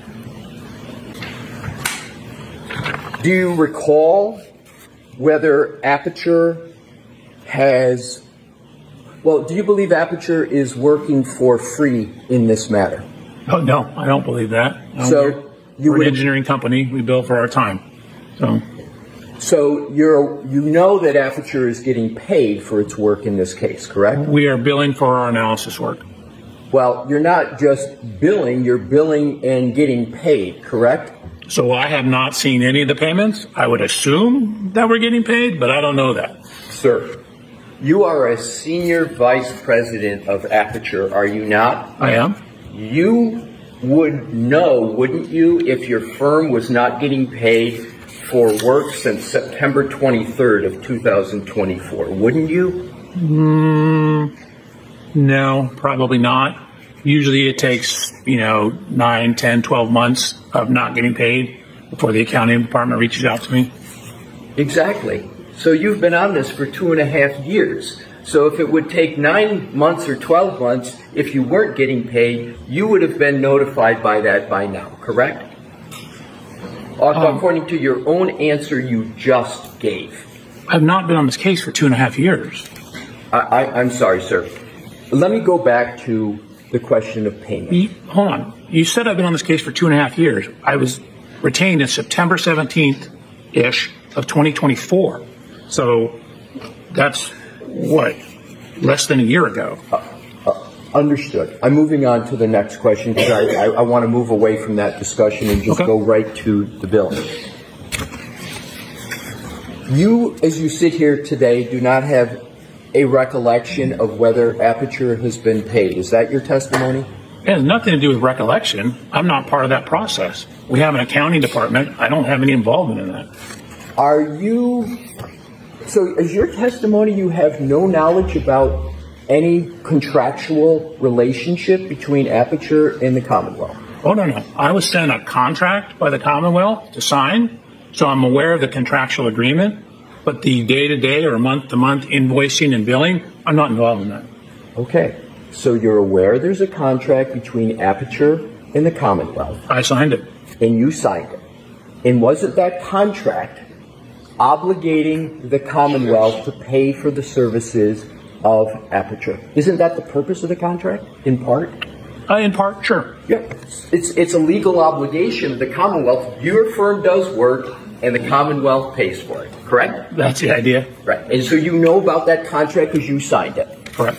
Do you recall whether Aperture has, well, do you believe Aperture is working for free in this matter? Oh, no, I don't believe that. No, So we're, you we're would, an engineering company. We bill for our time. So so you're, you know that Aperture is getting paid for its work in this case, correct? we are billing for our analysis work. Well, you're not just billing, you're billing and getting paid, correct? So I have not seen any of the payments. I would assume that we're getting paid, but I don't know that. Sir, you are a senior vice president of Aperture, are you not? I am. You would know, wouldn't you, if your firm was not getting paid for work since September twenty-third of two thousand twenty-four, wouldn't you? Mm, no, probably not. Usually it takes, you know, nine, ten, twelve months of not getting paid before the accounting department reaches out to me. Exactly. So you've been on this for two and a half years. So if it would take nine months or twelve months, if you weren't getting paid, you would have been notified by that by now, correct? Um, According to your own answer you just gave. I've not been on this case for two and a half years. I, I, I'm sorry, sir. Let me go back to the question of payment. You, hold on. You said I've been on this case for two and a half years. I was retained in September seventeenth-ish of twenty twenty-four. So that's, what, less than a year ago. Uh, uh, understood. I'm moving on to the next question because I, I, I want to move away from that discussion and just Okay. go right to the bill. You, as you sit here today, do not have a recollection of whether Aperture has been paid. Is that your testimony? It has nothing to do with recollection. I'm not part of that process. We have an accounting department. I don't have any involvement in that. Are you, so is your testimony you have no knowledge about any contractual relationship between Aperture and the Commonwealth? Oh, no, no. I was sent a contract by the Commonwealth to sign, so I'm aware of the contractual agreement. But the day-to-day or month-to-month invoicing and billing, I'm not involved in that. Okay. So you're aware there's a contract between Aperture and the Commonwealth, I signed it. and you signed it. And wasn't that contract obligating the Commonwealth to pay for the services of Aperture? Isn't that the purpose of the contract, in part? Uh, in part, sure. Yep. It's, it's a legal obligation of the Commonwealth. Your firm does work, and the Commonwealth pays for it, correct? That's the idea. Right. And so you know about that contract because you signed it. Correct.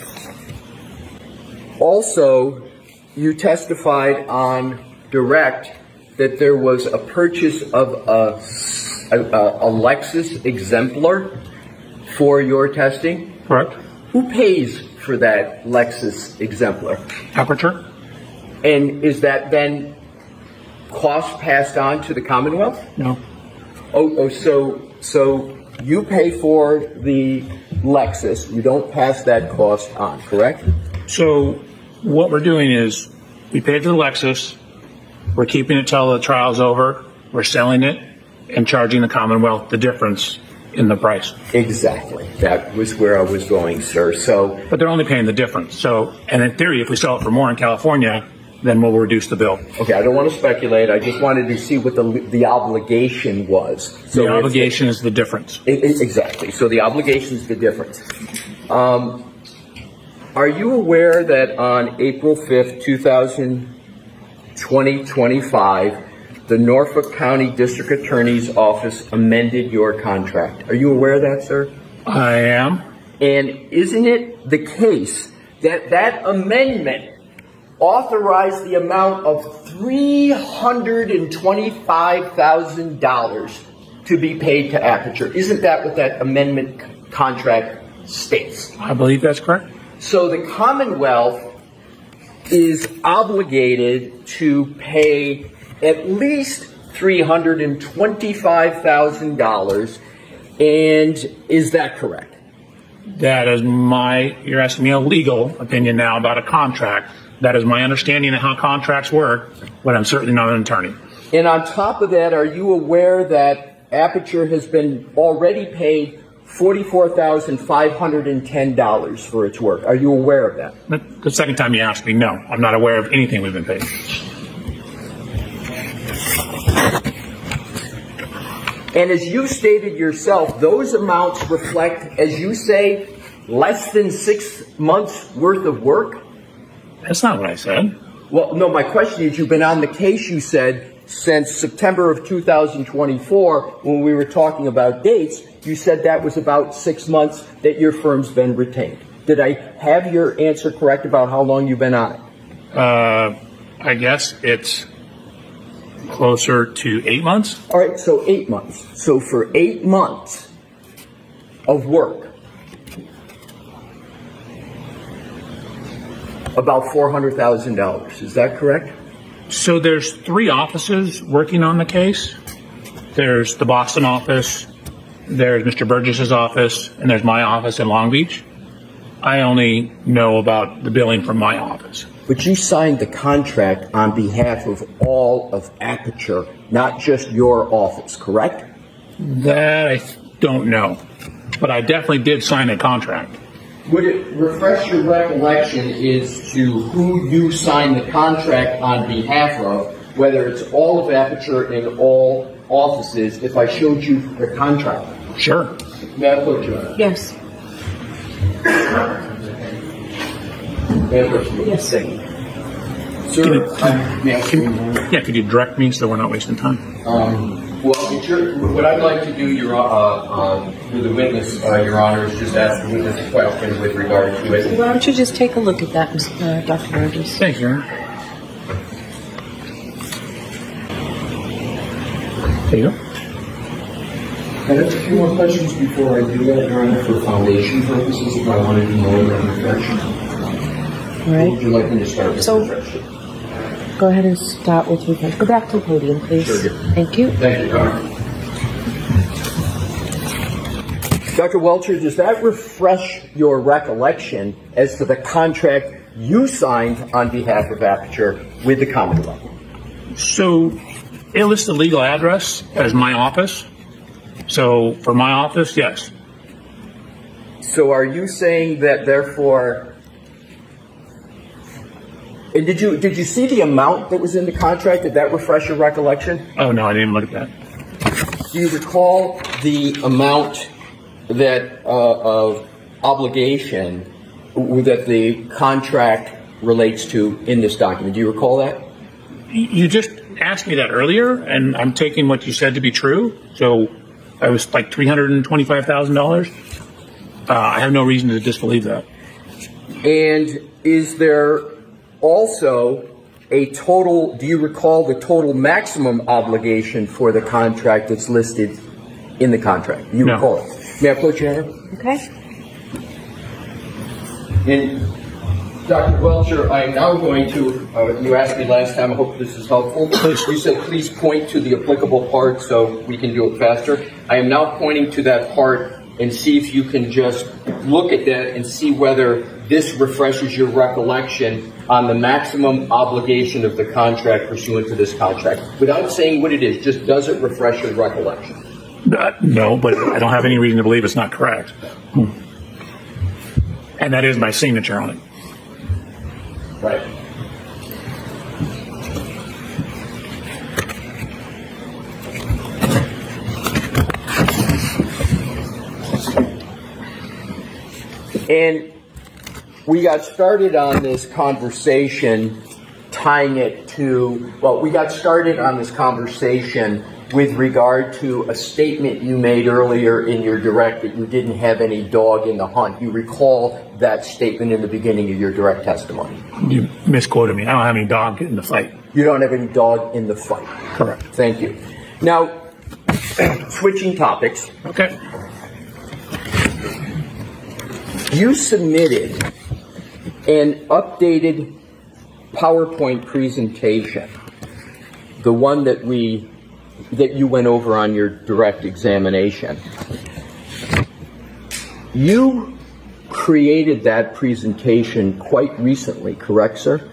Also, you testified on direct that there was a purchase of a, a, a Lexus exemplar for your testing. Correct. Who pays for that Lexus exemplar? Aperture? And is that then cost passed on to the Commonwealth? No. Oh, oh so so you pay for the Lexus. You don't pass that cost on, correct? So what we're doing is we paid for the Lexus. We're keeping it till the trial's over. We're selling it and charging the Commonwealth the difference in the price. Exactly. That was where I was going, sir. So, But they're only paying the difference. So, and in theory, if we sell it for more in California, then we'll reduce the bill. okay, I don't want to speculate. I just wanted to see what the the obligation was. So The if- obligation is the difference. I- I- exactly. So the obligation is the difference. Um, are you aware that on April fifth, twenty twenty-five, the Norfolk County District Attorney's Office amended your contract? Are you aware of that, sir? I am. And isn't it the case that that amendment authorized the amount of three hundred twenty-five thousand dollars to be paid to Aperture? Isn't that what that amendment c- contract states? I believe that's correct. So the Commonwealth is obligated to pay at least three hundred twenty-five thousand dollars, and is that correct? That is my, you're asking me a legal opinion now about a contract. That is my understanding of how contracts work, but I'm certainly not an attorney. And on top of that, are you aware that Aperture has been already paid forty-four thousand five hundred ten dollars for its work. Are you aware of that? The second time you asked me, no, I'm not aware of anything we've been paid. And as you stated yourself, those amounts reflect, as you say, less than six months worth of work? That's not what I said. Well, no, my question is, you've been on the case, you said, since September of two thousand twenty-four, when we were talking about dates. You said that was about six months that your firm's been retained. Did I have your answer correct about how long you've been on it? Uh, I guess it's closer to eight months. All right, so eight months. So for eight months of work, about four hundred thousand dollars. Is that correct? So there's three offices working on the case. There's the Boston office, there's Mister Burgess's office, and there's my office in Long Beach. I only know about the billing from my office. But you signed the contract on behalf of all of Aperture, not just your office, correct? That I don't know. But I definitely did sign a contract. Would it refresh your recollection as to who you signed the contract on behalf of, whether it's all of Aperture in all offices, if I showed you the contract? Sure. May I put you? Yes. May I put you? Yes. Thank you. Can Sir, you- um, may I ask you one? Yeah, could you direct me so we're not wasting time? Um, well, it's your, what I'd like to do, your, uh, uh, with the witness, uh, Your Honor, is just ask the witness a question with regard to it. Why don't you just take a look at that, uh, Doctor Burgess? Thanks, Your Honor. There you go. I have a few more questions before I do that, Your Honor, for foundation purposes, if I wanted to know about reflection. All right. Would you like me to start with So- reflection? Go ahead and start with your Go back to the podium, please. Sure. Thank you. Thank you, Your Honor. Doctor Welcher, does that refresh your recollection as to the contract you signed on behalf of Aperture with the Commonwealth? So it lists the legal address as my office. So for my office, yes. So are you saying that therefore, and did you did you see the amount that was in the contract? Did that refresh your recollection? Oh, no, I didn't even look at that. Do you recall the amount that uh, of obligation that the contract relates to in this document? Do you recall that? You just asked me that earlier, and I'm taking what you said to be true. So I was like three hundred twenty-five thousand dollars. Uh, I have no reason to disbelieve that. And is there also a total, do you recall the total maximum obligation for the contract that's listed in the contract? You No. recall it? May I put your hand? Okay. And Doctor Welcher, I'm now going to, uh, you asked me last time, I hope this is helpful. You said please point to the applicable part so we can do it faster. I am now pointing to that part and see if you can just look at that and see whether this refreshes your recollection on the maximum obligation of the contract pursuant to this contract. Without saying what it is, just does it refresh your recollection? Uh, no, but I don't have any reason to believe it's not correct. Hmm. And that is my signature on it. Right. And we got started on this conversation tying it to, well, we got started on this conversation with regard to a statement you made earlier in your direct that you didn't have any dog in the hunt. You recall that statement in the beginning of your direct testimony. You misquoted me. I don't have any dog in the fight. You don't have any dog in the fight. Correct. Thank you. Now, switching topics. Okay. You submitted an updated PowerPoint presentation, the one that we that you went over on your direct examination. You created that presentation quite recently, correct, sir?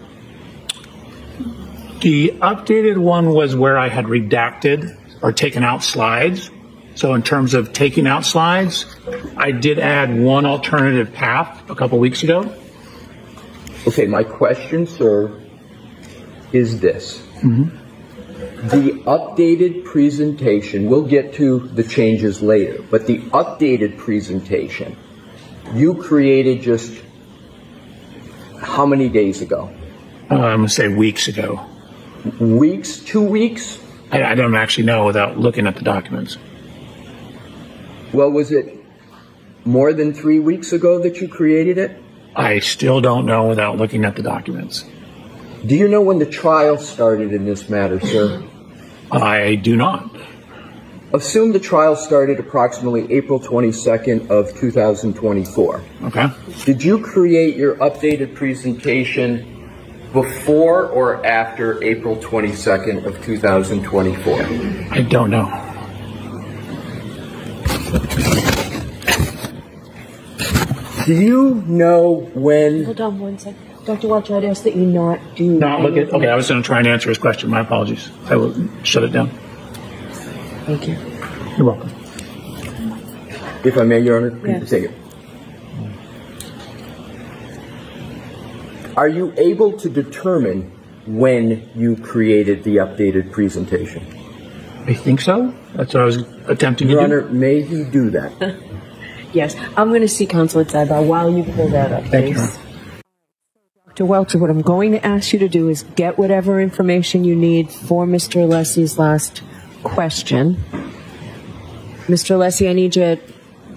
The updated one was where I had redacted or taken out slides. So in terms of taking out slides, I did add one alternative path a couple weeks ago. Okay, my question, sir, is this. Mm-hmm. The updated presentation, we'll get to the changes later, but the updated presentation, you created just how many days ago? Uh, I'm going to say weeks ago. Weeks? Two weeks? I, I don't actually know without looking at the documents. Well, was it more than three weeks ago that you created it? I still don't know without looking at the documents. Do you know when the trial started in this matter, sir? I do not. Assume the trial started approximately April twenty-second of two thousand twenty-four. Okay. Did you create your updated presentation before or after April twenty-second of two thousand twenty-four? I don't know. Do you know when... Hold on one second. Doctor Welcher, I'd ask that you not do... Not look at... Okay, I was going to try and answer his question. My apologies. I will shut it down. Thank you. You're welcome. If I may, Your Honor, please Yes. take it. Are you able to determine when you created the updated presentation? I think so. That's what I was attempting Your to do. Honor, may he do that? Yes, I'm going to see counsel at sidebar while you pull that up, Thank you, Your please. Doctor Welcher, what I'm going to ask you to do is get whatever information you need for Mister Alessi's last question. Mister Alessi, I need you...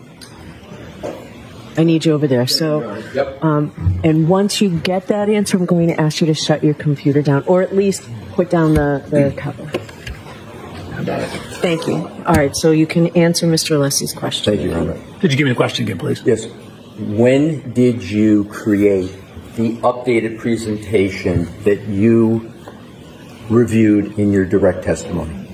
I need you over there. So, um, and once you get that answer, I'm going to ask you to shut your computer down, or at least put down the, the cover. Thank you. All right, so you can answer Mister Alessi's question. Thank you, Your Honor. Could you give me the question again, please? Yes. When did you create the updated presentation that you reviewed in your direct testimony?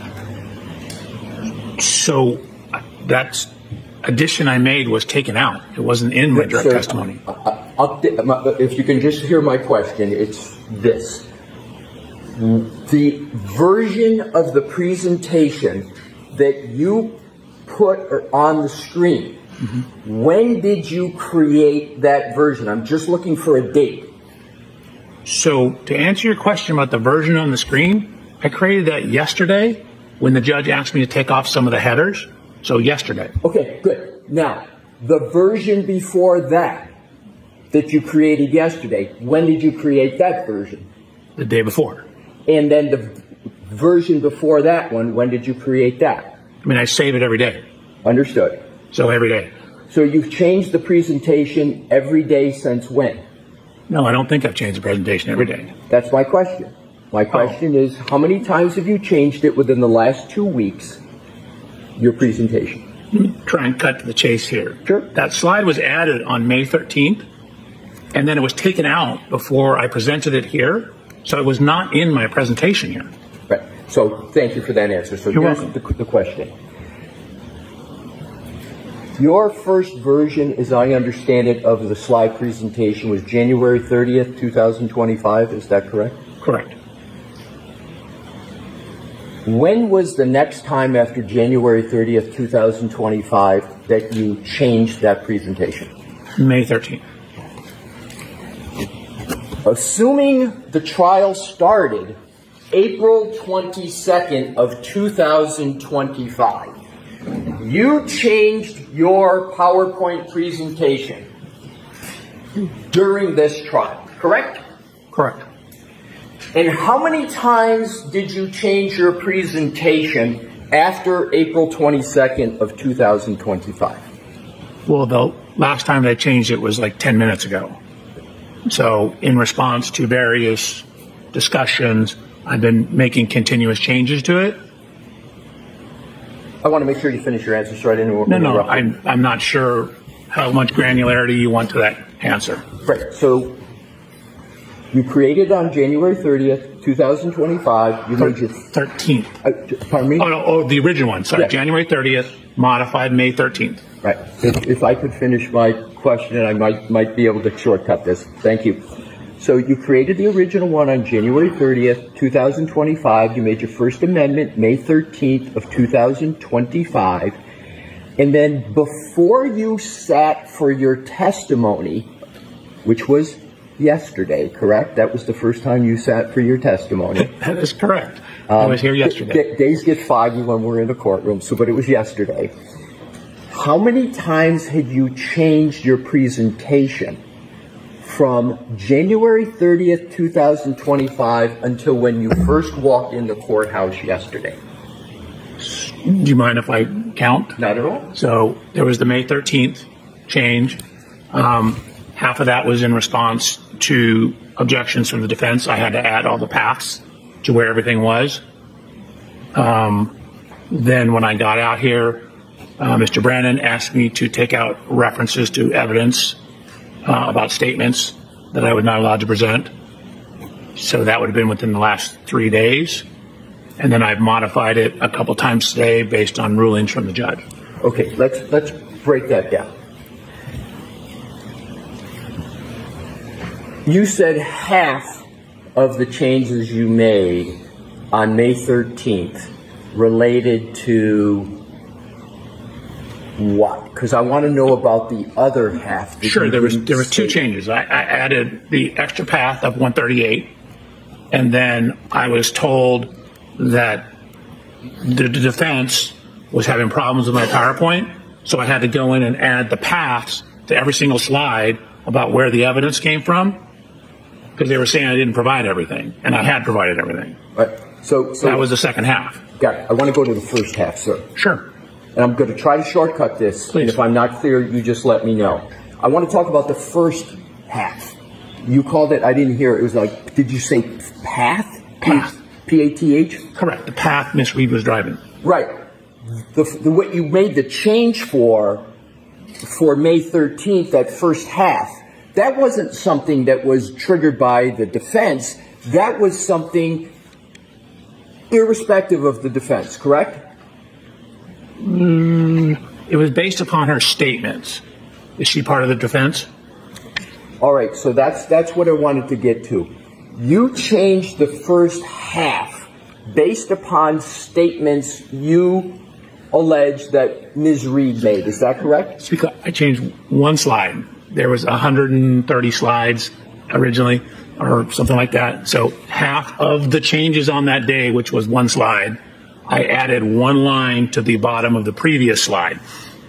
So that addition I made was taken out. It wasn't in my direct Sir, testimony. uh, uh, update, my, if you can just hear my question, it's this. The version of the presentation that you put on the screen, mm-hmm. When did you create that version? I'm just looking for a date. So to answer your question about the version on the screen, I created that yesterday when the judge asked me to take off some of the headers. So yesterday. Okay, good. Now, the version before that, that you created yesterday, when did you create that version? The day before. And then the version before that one, when did you create that? I mean, I save it every day. Understood. So every day. So you've changed the presentation every day since when? No, I don't think I've changed the presentation every day. That's my question. My question oh. is, how many times have you changed it within the last two weeks, your presentation? Let me try and cut to the chase here. Sure. That slide was added on May thirteenth, and then it was taken out before I presented it here. So it was not in my presentation here. Right. So thank you for that answer. So You're here's welcome. The, the question. Your first version, as I understand it, of the slide presentation was January thirtieth, two thousand twenty-five. Is that correct? Correct. When was the next time after January thirtieth, two thousand twenty-five that you changed that presentation? May thirteenth. Assuming the trial started April twenty-second of two thousand twenty-five, you changed your PowerPoint presentation during this trial, correct? Correct. And how many times did you change your presentation after April twenty-second of two thousand twenty-five? Well, the last time they changed it was like ten minutes ago. So in response to various discussions, I've been making continuous changes to it. I want to make sure you finish your answer so I didn't interrupt. No, no, I'm, I'm not sure how much granularity you want to that answer. Right. So you created on January thirtieth, two thousand twenty-five. You made your thirteenth. Uh, pardon me? Oh, no, oh, the original one. Sorry, Yeah. January thirtieth, modified May thirteenth. Right. If, if I could finish my question, I might might be able to shortcut this. Thank you. So you created the original one on January thirtieth, two thousand twenty-five. You made your first amendment May thirteenth of two thousand twenty-five. And then before you sat for your testimony, which was yesterday, correct? That was the first time you sat for your testimony. That is correct. Um, I was here yesterday. D- days get foggy when we're in the courtroom, so but it was yesterday. How many times had you changed your presentation from January thirtieth, two thousand twenty-five until when you first walked in the courthouse yesterday? Do you mind if I count? Not at all. So there was the May thirteenth change. Um, half of that was in response to objections from the defense. I had to add all the paths to where everything was. Um, then when I got out here, uh, Mister Brannon asked me to take out references to evidence uh, about statements that I was not allowed to present. So that would have been within the last three days. And then I've modified it a couple times today based on rulings from the judge. Okay, let's let's break that down. You said half of the changes you made on May thirteenth related to what? Because I want to know about the other half. Sure, there was there was two changes. I, I added the extra path of one thirty-eight, and then I was told that the, the defense was having problems with my PowerPoint, so I had to go in and add the paths to every single slide about where the evidence came from, because they were saying I didn't provide everything, and I had provided everything. Right. So, so that was the second half. Got it. I want to go to the first half, sir. Sure. And I'm going to try to shortcut this. Please. And if I'm not clear, you just let me know. I want to talk about the first half. You called it, I didn't hear it. It was like, did you say path? Path. P A T H? Correct. The path Miss Reed was driving. Right. The, the what you made the change for, for May thirteenth, that first half, that wasn't something that was triggered by the defense. That was something irrespective of the defense, correct? Mm, it was based upon her statements. Is she part of the defense? All right, so that's that's what I wanted to get to. You changed the first half based upon statements you allege that Miz Reed made. Is that correct? It's because I changed one slide. There was one hundred thirty slides originally, or something like that. So half of the changes on that day, which was one slide, I added one line to the bottom of the previous slide.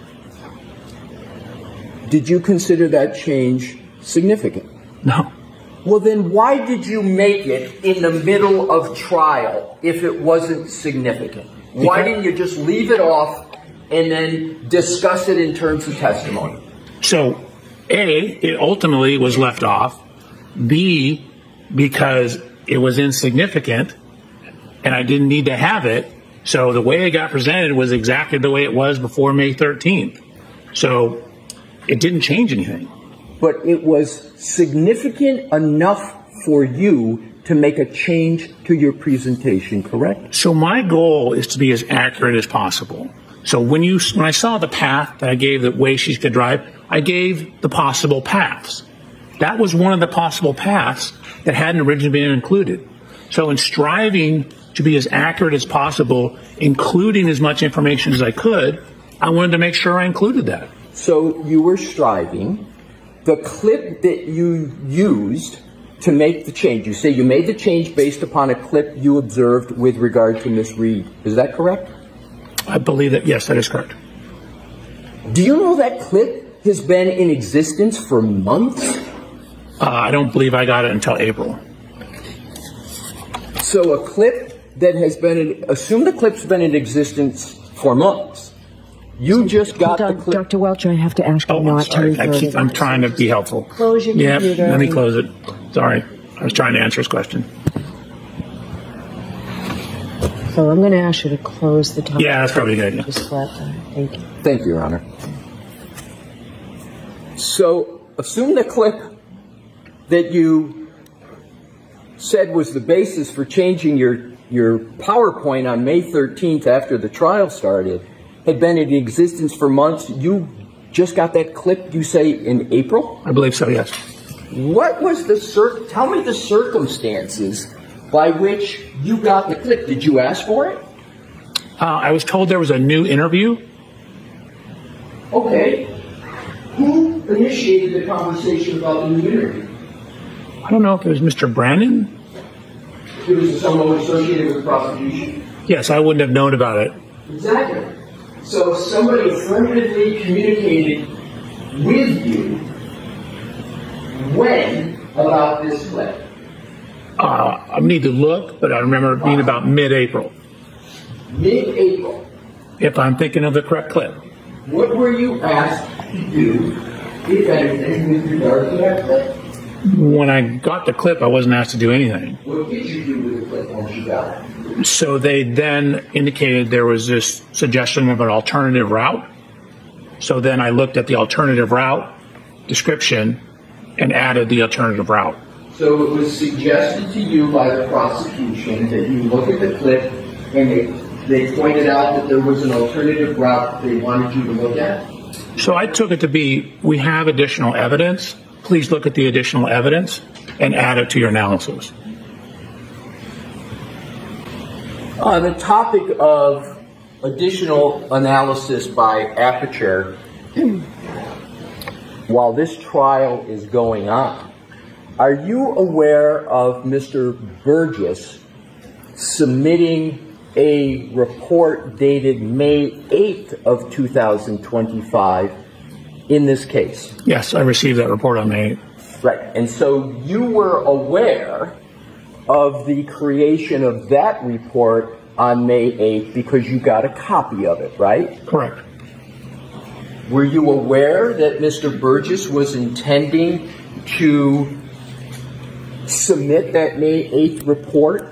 Did you consider that change significant? No. Well, then why did you make it in the middle of trial if it wasn't significant? Why didn't you just leave it off and then discuss it in terms of testimony? So, A, it ultimately was left off. B, because it was insignificant and I didn't need to have it. So the way it got presented was exactly the way it was before May thirteenth. So it didn't change anything. But it was significant enough for you to make a change to your presentation, correct? So my goal is to be as accurate as possible. So when you when I saw the path that I gave, the way she could drive, I gave the possible paths. That was one of the possible paths that hadn't originally been included. So in striving to be as accurate as possible, including as much information as I could, I wanted to make sure I included that. So you were striving. The clip that you used to make the change, you say you made the change based upon a clip you observed with regard to Miz Reed. Is that correct? I believe that, yes, that is correct. Do you know that clip has been in existence for months? Uh, I don't believe I got it until April. So a clip that has been, in, assume the clip's been in existence for months. You just got Doc, the clip. Doctor Welch, I have to ask you Oh, not I'm sorry. to I refer keep, to I'm this. trying to be helpful. Close your Yeah, computer. let me close it. Sorry. I was trying to answer his question. So I'm going to ask you to close the top. Yeah, that's probably a good idea. Just let, uh, thank you. Thank you, Your Honor. So assume the clip that you said was the basis for changing your, your PowerPoint on May thirteenth after the trial started had been in existence for months. You just got that clip, you say, in April? I believe so, yes. What was the cir- tell me the circumstances by which you got the clip? Did you ask for it? Uh, I was told there was a new interview. Okay. Who initiated the conversation about the new interview? I don't know if it was Mister Brandon. It was someone associated with prosecution? Yes, I wouldn't have known about it. Exactly. So somebody affirmatively communicated with you when about this clip? Uh, I need to look, but I remember it being about mid-April. Mid-April. If I'm thinking of the correct clip. What were you asked to do, if anything, with regard to that clip? When I got the clip, I wasn't asked to do anything. What did you do with the clip once you got it? So they then indicated there was this suggestion of an alternative route. So then I looked at the alternative route description and added the alternative route. So it was suggested to you by the prosecution that you look at the clip and they, they pointed out that there was an alternative route that they wanted you to look at? So I took it to be, we have additional evidence. Please look at the additional evidence and add it to your analysis. On the topic of additional analysis by Aperture, while this trial is going on, are you aware of Mister Burgess submitting a report dated May eighth of two thousand twenty-five in this case? Yes, I received that report on May eighth. Right, and so you were aware of the creation of that report on May eighth because you got a copy of it, right? Correct. Were you aware that Mister Burgess was intending to submit that May eighth report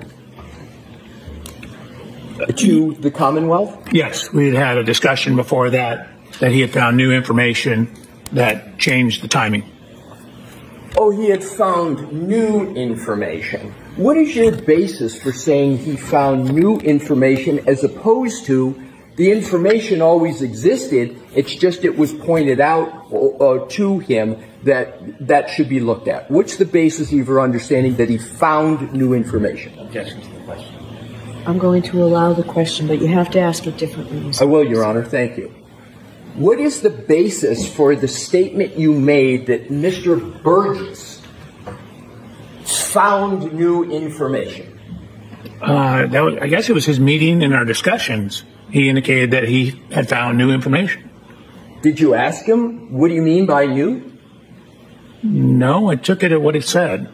to the Commonwealth? Yes, we had had a discussion before that, that he had found new information that changed the timing. Oh, he had found new information. What is your basis for saying he found new information as opposed to the information always existed, it's just it was pointed out uh, to him that that should be looked at? What's the basis of your understanding that he found new information? Objection to the question. I'm going to allow the question, but you have to ask it differently. I will, Your Honor. Thank you. What is the basis for the statement you made that Mister Burgess found new information? Uh, that was, I guess it was his meeting and our discussions. He indicated that he had found new information. Did you ask him, what do you mean by new? No, I took it at what he said.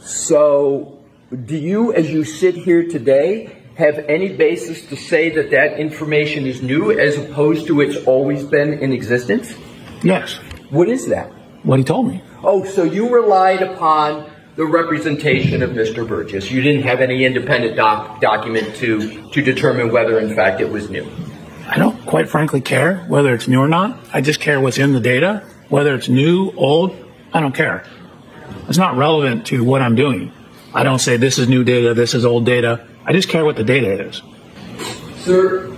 So, do you, as you sit here today, have any basis to say that that information is new as opposed to it's always been in existence? Yes. What is that? What he told me. Oh, so you relied upon the representation of Mister Burgess. You didn't have any independent doc- document to, to determine whether, in fact, it was new. I don't quite frankly care whether it's new or not. I just care what's in the data. Whether it's new, old, I don't care. It's not relevant to what I'm doing. I don't say this is new data, this is old data. I just care what the data is. Sir,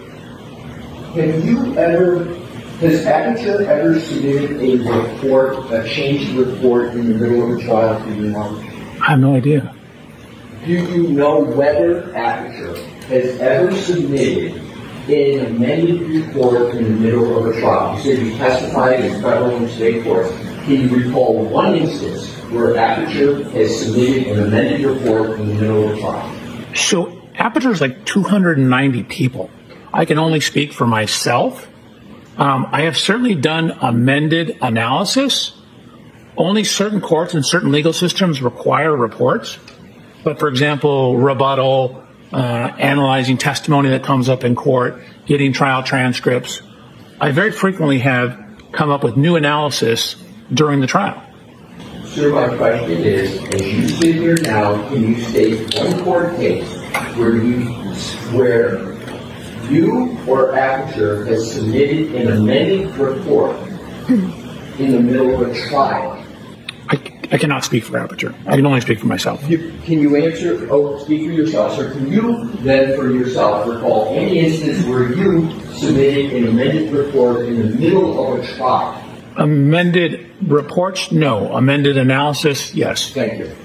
have you ever, has Aperture ever submitted a report, a changed report in the middle of a trial to your knowledge? I have no idea. Do you know whether Aperture has ever submitted an amended report in the middle of a trial? You said you testified in federal and state courts. Can you recall one instance where Aperture has submitted an amended report in the middle of a trial? So Aperture is like two hundred ninety people. I can only speak for myself. Um, I have certainly done amended analysis. Only certain courts and certain legal systems require reports. But for example, rebuttal, uh, analyzing testimony that comes up in court, getting trial transcripts. I very frequently have come up with new analysis during the trial. Sir, my question is, as you sit here now, can you state one court case where you, where you or Aperture has submitted an amended report in the middle of a trial? I, I cannot speak for Aperture. I can only speak for myself. You, can you answer, oh, speak for yourself, sir. Can you then for yourself recall any instance where you submitted an amended report in the middle of a trial? Amended reports? No. Amended analysis? Yes. Thank you.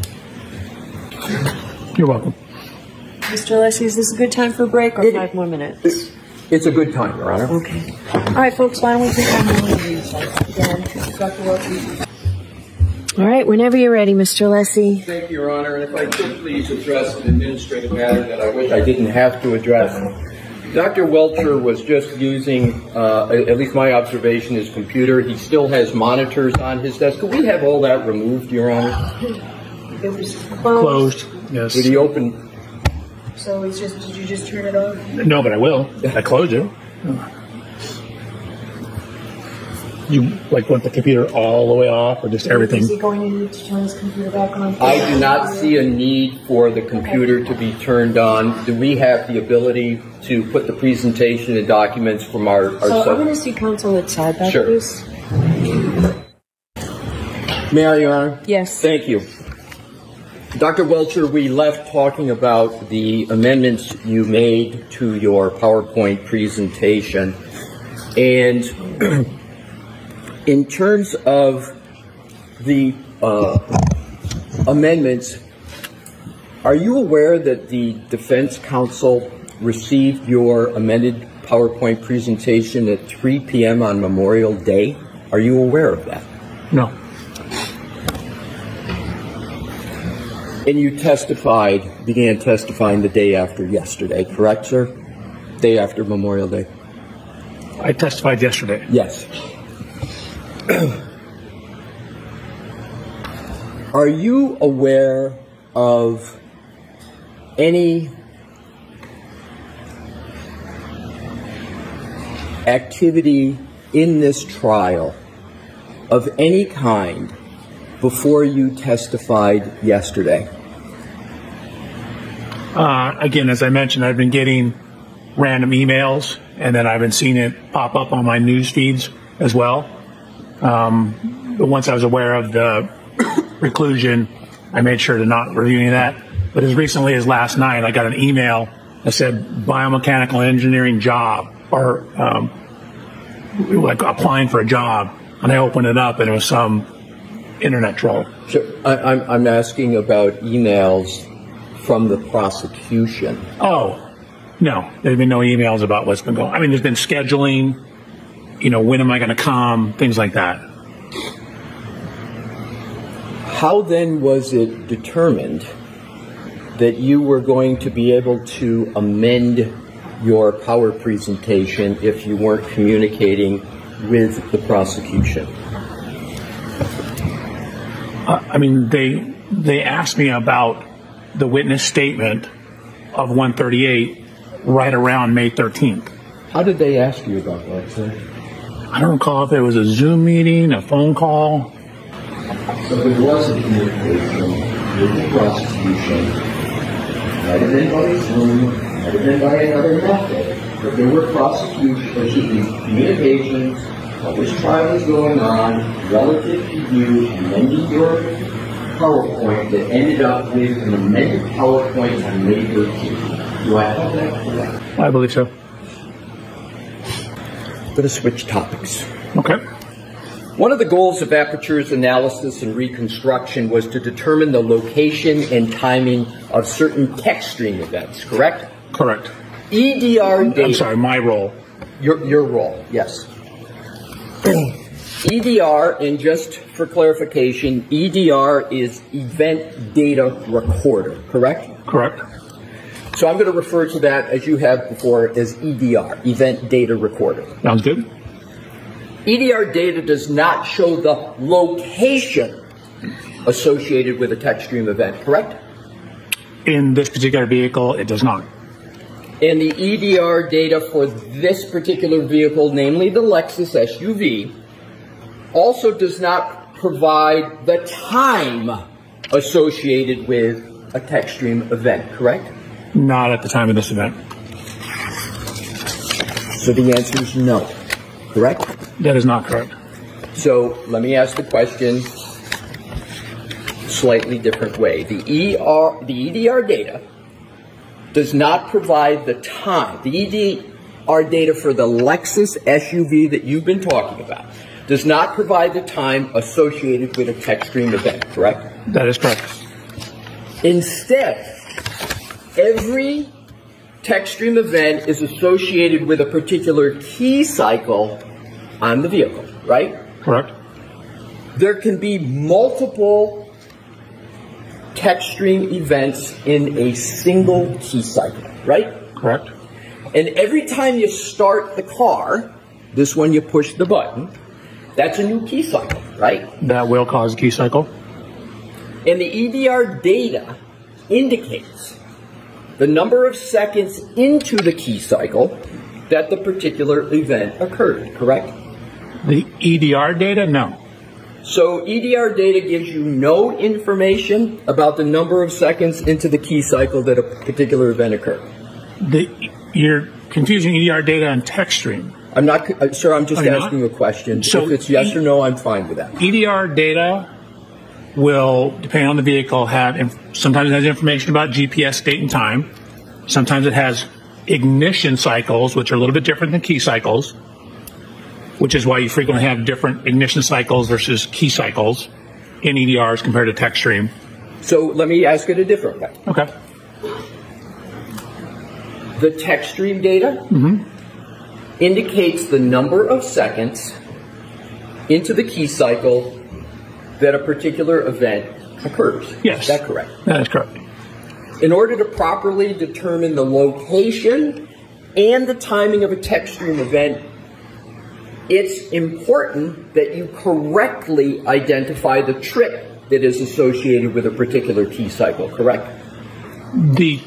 You're welcome. Mister Alessi, is this a good time for a break or It- five more minutes? It's, it's a good time, Your Honor. Okay. All right, folks, why don't we take one more recess? Again, Doctor Welch. All right, whenever you're ready, Mister Alessi. Thank you, Your Honor. And if I could please address an administrative matter that I wish I didn't have to address. Doctor Welcher was just using, uh, at least my observation, his computer. He still has monitors on his desk. Could we have all that removed, Your Honor? It was closed. Closed. Yes. Did he open? So it's just, did you just turn it off? No, but I will. I closed it. You like want the computer all the way off, or just everything? Is he going to need to turn his computer back on? I do not see a need for the computer to be turned on. Do we have the ability to put the presentation and documents from our, our So sub- I'm going to see counsel at side back, Sure. please. May I, Your Honor? Yes. Thank you. Doctor Welcher, we left talking about the amendments you made to your PowerPoint presentation. And in terms of the uh, amendments, are you aware that the defense counsel received your amended PowerPoint presentation at three p.m. on Memorial Day? Are you aware of that? No. And you testified, began testifying the day after yesterday, correct, sir? Day after Memorial Day? I testified yesterday. Yes. Are you aware of any activity in this trial of any kind before you testified yesterday? Uh, again, as I mentioned, I've been getting random emails, and then I've been seeing it pop up on my news feeds as well. Um, but once I was aware of the reclusion, I made sure to not review any of that. But as recently as last night, I got an email that said biomechanical engineering job, or um, like applying for a job, and I opened it up, and it was some internet troll. So I, I'm, I'm asking about emails from the prosecution. Oh, no, there's been no emails about what's been going on. I mean, there's been scheduling, you know, when am I going to come, things like that. How then was it determined that you were going to be able to amend your power presentation if you weren't communicating with the prosecution? Uh, I mean, they they asked me about the witness statement of one thirty-eight right around May thirteenth. How did they ask you about that, sir? I don't recall if it was a Zoom meeting, a phone call. So there was a communication with the prosecution, might have been by Zoom, might have been by another method, but there were prosecution, or excuse me, communications of this trial is going on relative to you amending your PowerPoint that ended up with an amended PowerPoint on May thirteenth. Do I have that correct? I believe so. Let us switch topics. Okay. One of the goals of Aperture's analysis and reconstruction was to determine the location and timing of certain text stream events, correct? Correct. E D R data. I'm sorry, my role. Your, your role, yes. E D R, and just for clarification, E D R is Event Data Recorder, correct? Correct. So I'm going to refer to that, as you have before, as E D R, Event Data Recorder. Sounds good. E D R data does not show the location associated with a text stream event, correct? In this particular vehicle, it does not. And the E D R data for this particular vehicle, namely the Lexus S U V, also does not provide the time associated with a text stream event, correct? Not at the time of this event. So the answer is no, correct? That is not correct. So let me ask the question slightly different way. The E R, the E D R data does not provide the time. The E D R data for the Lexus S U V that you've been talking about does not provide the time associated with a tech stream event, correct? That is correct. Instead, every tech stream event is associated with a particular key cycle on the vehicle, right? Correct. There can be multiple tech stream events in a single key cycle, right? Correct. And every time you start the car, this one you push the button, that's a new key cycle, right? That will cause a key cycle. And the E D R data indicates the number of seconds into the key cycle that the particular event occurred, correct? The E D R data? No. So E D R data gives you no information about the number of seconds into the key cycle that a particular event occurred. The, you're confusing E D R data and tech stream. I'm not, uh, sir, I'm just Are you asking not? a question. So if it's yes e- or no, I'm fine with that. E D R data will, depending on the vehicle, have, inf- sometimes it has information about G P S date and time. Sometimes it has ignition cycles, which are a little bit different than key cycles, which is why you frequently have different ignition cycles versus key cycles in E D Rs compared to tech stream. So let me ask it a different way. Okay. The tech stream data Mm-hmm. indicates the number of seconds into the key cycle that a particular event occurs. Yes. Is that correct? That is correct. In order to properly determine the location and the timing of a tech stream event, it's important that you correctly identify the trip that is associated with a particular key cycle, correct? The,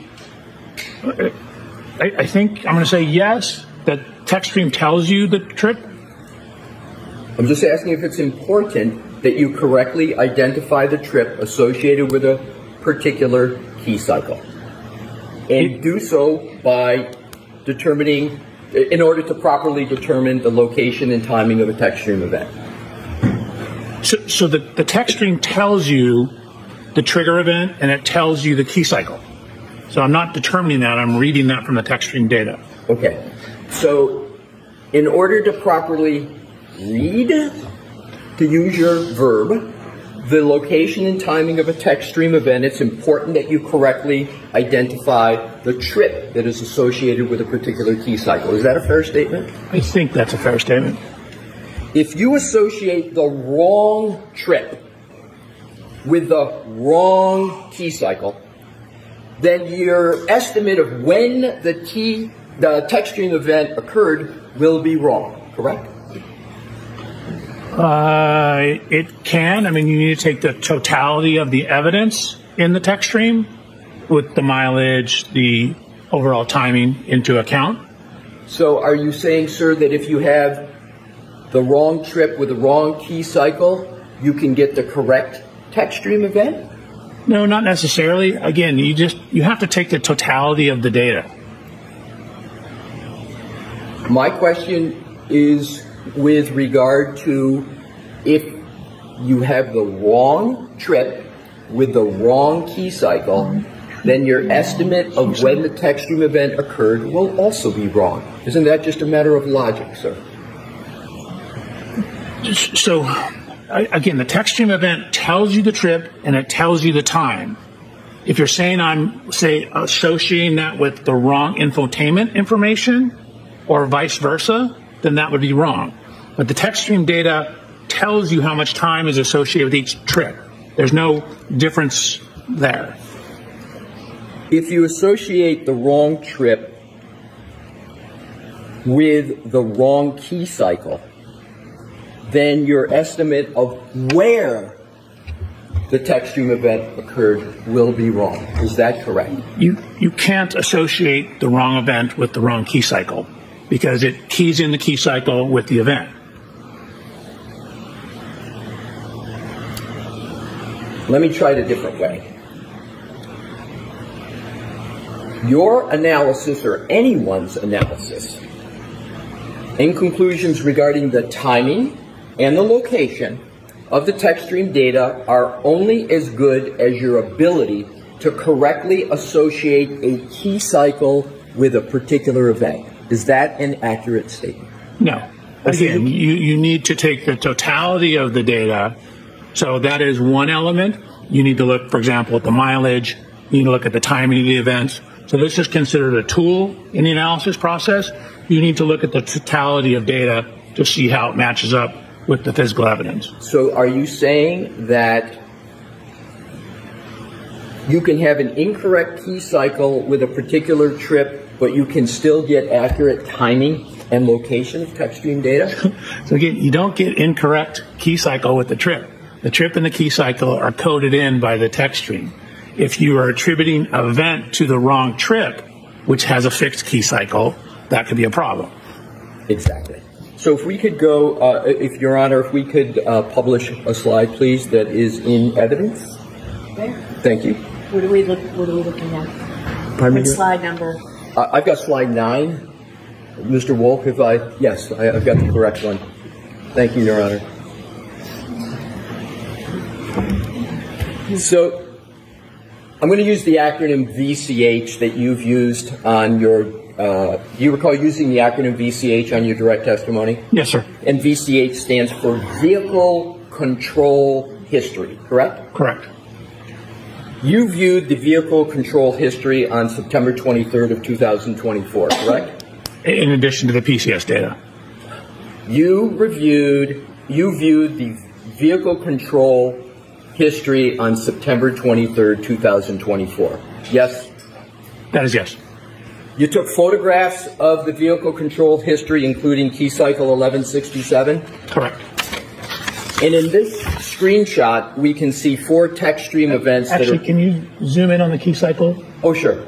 I, I think I'm going to say yes, that tech stream tells you the trip. I'm just asking if it's important that you correctly identify the trip associated with a particular key cycle. And It- do so by determining, in order to properly determine the location and timing of a tech stream event. So, so the, the tech stream tells you the trigger event and it tells you the key cycle. So I'm not determining that, I'm reading that from the tech stream data. Okay. So, in order to properly read, to use your verb, the location and timing of a tech stream event, it's important that you correctly identify the trip that is associated with a particular key cycle. Is that a fair statement? I think that's a fair statement. If you associate the wrong trip with the wrong key cycle, then your estimate of when the key, the tech stream event occurred will be wrong, correct? Uh, it can. I mean, you need to take the totality of the evidence in the tech stream with the mileage, the overall timing into account. So are you saying, sir, that if you have the wrong trip with the wrong key cycle, you can get the correct tech stream event? No, not necessarily. Again, you just, you have to take the totality of the data. My question is with regard to if you have the wrong trip with the wrong key cycle, then your estimate of when the tech stream event occurred will also be wrong. Isn't that just a matter of logic, sir? So, I- again, the tech stream event tells you the trip and it tells you the time. If you're saying I'm, say, associating that with the wrong infotainment information or vice versa, then that would be wrong. But the tech stream data tells you how much time is associated with each trip. There's no difference there. If you associate the wrong trip with the wrong key cycle, then your estimate of where the tech stream event occurred will be wrong. Is that correct? You, you can't associate the wrong event with the wrong key cycle because it keys in the key cycle with the event. Let me try it a different way. Your analysis, or anyone's analysis, in conclusions regarding the timing and the location of the tech stream data are only as good as your ability to correctly associate a key cycle with a particular event. Is that an accurate statement? No. Again, you, you need to take the totality of the data. So that is one element. You need to look, for example, at the mileage. You need to look at the timing of the events. So this is considered a tool in the analysis process. You need to look at the totality of data to see how it matches up with the physical evidence. So are you saying that you can have an incorrect key cycle with a particular trip, but you can still get accurate timing and location of tech stream data? So again, you don't get incorrect key cycle with the trip. The trip and the key cycle are coded in by the tech stream. If you are attributing an event to the wrong trip, which has a fixed key cycle, that could be a problem. Exactly. So if we could go, uh, if Your Honor, if we could uh, publish a slide, please, that is in evidence. Okay. Thank you. What are we look? What are we looking at? Pardon me? What slide number? Uh, I've got slide nine. Mister Wolk, if I, yes, I, I've got the correct one. Thank you, Your Honor. So I'm going to use the acronym V C H that you've used on your, uh, do you recall using the acronym V C H on your direct testimony? Yes, sir. And V C H stands for Vehicle Control History, correct? Correct. You viewed the vehicle control history on September twenty-third of two thousand twenty-four, correct? In addition to the P C S data. You reviewed, you viewed the vehicle control history on September twenty-third, two thousand twenty-four. Yes? That is yes. You took photographs of the vehicle control history, including key cycle eleven sixty-seven? Correct. And in this screenshot, we can see four tech stream events Actually, that are... can you zoom in on the key cycle? Oh, sure.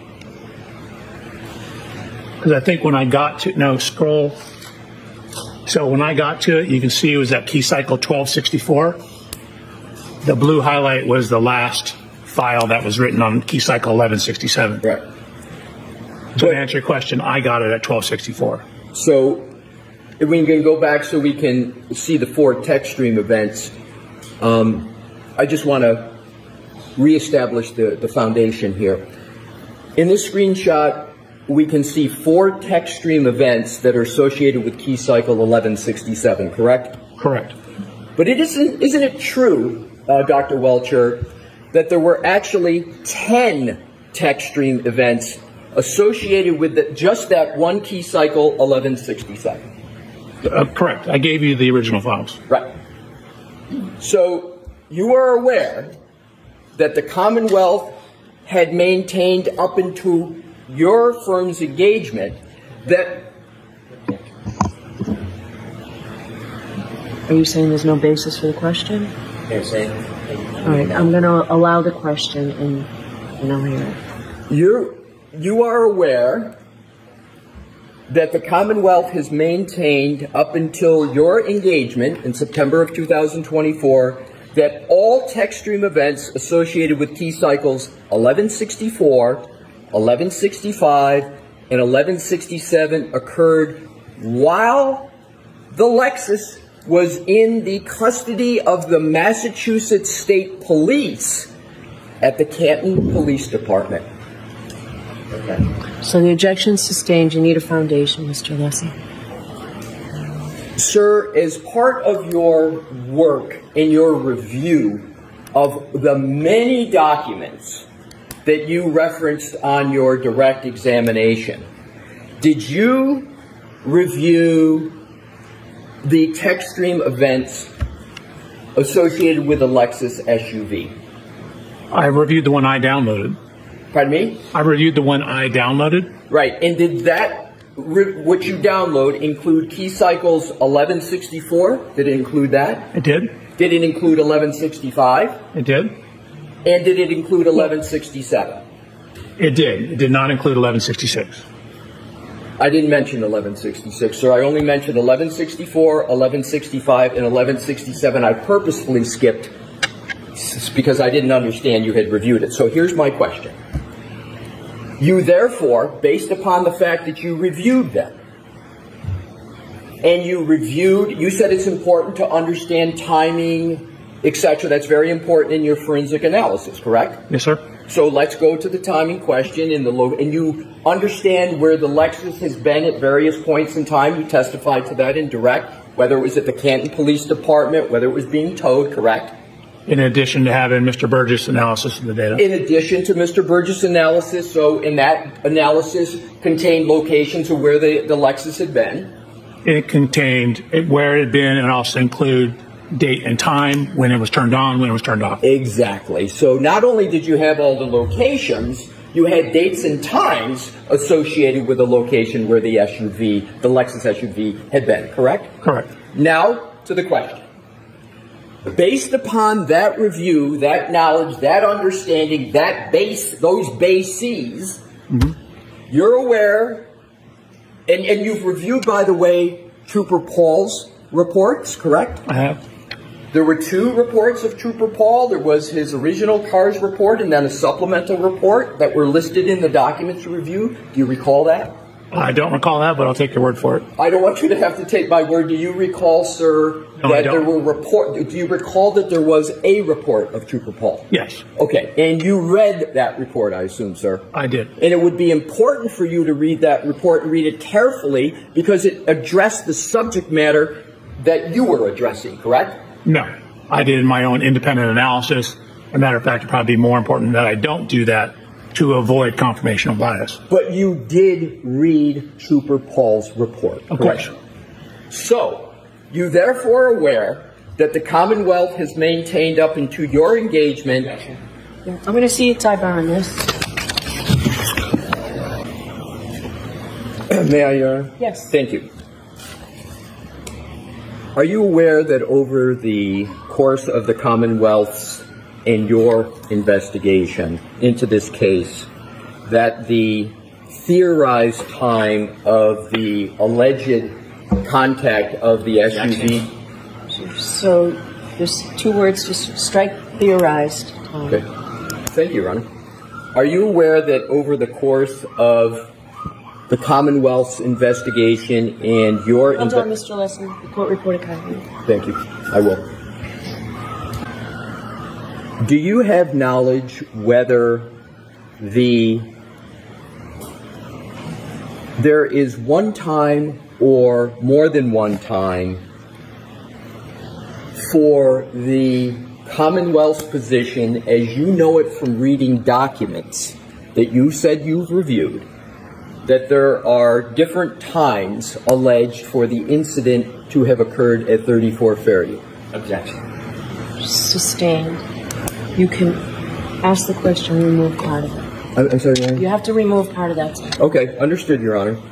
Because I think when I got to, no, scroll. So when I got to it, you can see it was that key cycle twelve sixty-four. The blue highlight was the last file that was written on key cycle eleven sixty-seven. Right. So to answer your question, I got it at twelve sixty-four. So if we can go back so we can see the four tech stream events, um, I just want to reestablish the, the foundation here. In this screenshot, we can see four tech stream events that are associated with key cycle eleven sixty-seven, correct? Correct. But it isn't, isn't it true, uh, Doctor Welcher, that there were actually ten tech stream events associated with the, just that one key cycle eleven sixty-seven? Uh, correct. I gave you the original files. Right. So you are aware that the Commonwealth had maintained up into your firm's engagement that... Are you saying there's no basis for the question? Yes, saying. All right, I'm going to allow the question, and, and I'll hear it. You, you are aware that the Commonwealth has maintained up until your engagement in September of two thousand twenty-four that all tech stream events associated with key cycles eleven sixty-four, eleven sixty-five, and eleven sixty-seven occurred while the Lexus was in the custody of the Massachusetts State Police at the Canton Police Department. Okay. So the objection is sustained. You need a foundation, Mister Leslie. Sir, as part of your work in your review of the many documents that you referenced on your direct examination, did you review the tech stream events associated with the Lexus S U V? I reviewed the one I downloaded. Pardon me? I reviewed the one I downloaded. Right. And did that, what you download, include key cycles eleven sixty-four? Did it include that? It did. Did it include eleven sixty-five? It did. And did it include eleven sixty-seven? It did. It did not include eleven sixty-six. I didn't mention eleven sixty-six, sir. I only mentioned eleven sixty-four, eleven sixty-five, and eleven sixty-seven. I purposefully skipped because I didn't understand you had reviewed it. So here's my question. You therefore, based upon the fact that you reviewed them, and you reviewed, you said it's important to understand timing, et cetera. That's very important in your forensic analysis, correct? Yes, sir. So let's go to the timing question in the lo- and you understand where the Lexus has been at various points in time. You testified to that in direct, whether it was at the Canton Police Department, whether it was being towed, correct? In addition to having Mister Burgess analysis of the data. In addition to Mister Burgess analysis, so in that analysis contained locations of where the, the Lexus had been. It contained where it had been and also include date and time, when it was turned on, when it was turned off. Exactly. So not only did you have all the locations, you had dates and times associated with the location where the S U V, the Lexus S U V, had been, correct? Correct. Now to the question. Based upon that review, that knowledge, that understanding, that base, those bases, mm-hmm. you're aware, and, and you've reviewed, by the way, Trooper Paul's reports, correct? I have. There were two reports of Trooper Paul. There was his original CARS report and then a supplemental report that were listed in the documents you reviewed. Do you recall that? I don't recall that, but I'll take your word for it. I don't want you to have to take my word. Do you recall, sir, no, that there were report? Do you recall that there was a report of Trooper Paul? Yes. Okay, and you read that report, I assume, sir? I did. And it would be important for you to read that report and read it carefully because it addressed the subject matter that you were addressing, correct? No, I did my own independent analysis. As a matter of fact, it'd probably be more important that I don't do that to avoid confirmation of bias. But you did read Trooper Paul's report, Of correct? course. So, you therefore are aware that the Commonwealth has maintained up into your engagement. Yeah, I'm going to see you type on this. May I, Your Honor? Yes. Thank you. Are you aware that over the course of the Commonwealth's and your investigation into this case, that the theorized time of the alleged contact of the S U V? So there's two words, just strike theorized. Um, okay. Thank you, Your Honor. Are you aware that over the course of the Commonwealth's investigation and your... Hold on, inve- Mister Leslie. The court reporter copy. Thank you. I will. Do you have knowledge whether the there is one time or more than one time for the Commonwealth's position, as you know it from reading documents that you said you've reviewed, that there are different times alleged for the incident to have occurred at thirty-four Fairview? Objection. Sustained. You can ask the question, remove part of it. I'm, I'm sorry, Your Honor? You have to remove part of that sentence. Okay, understood, Your Honor.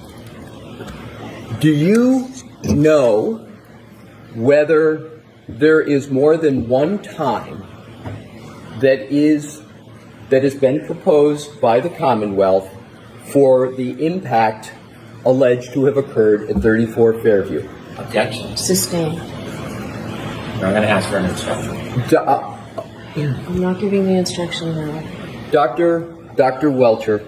Do you know whether there is more than one time that is that has been proposed by the Commonwealth for the impact alleged to have occurred at thirty-four Fairview? Objection. Sustained. I'm going to ask for an instruction. Do, uh, I'm not giving the instruction now. Doctor Doctor Welcher,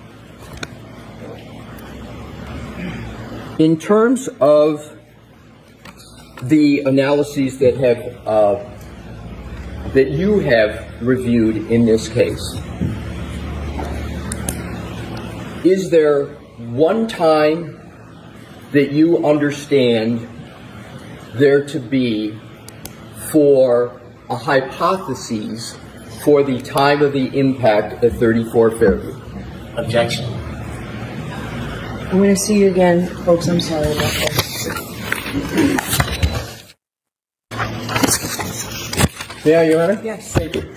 in terms of the analyses that have uh, that you have reviewed in this case, is there one time that you understand there to be for a hypothesis for the time of the impact at thirty-four Fairview? Objection. I'm going to see you again, folks. I'm sorry about that. May I, Your Honor? Yes. Thank you.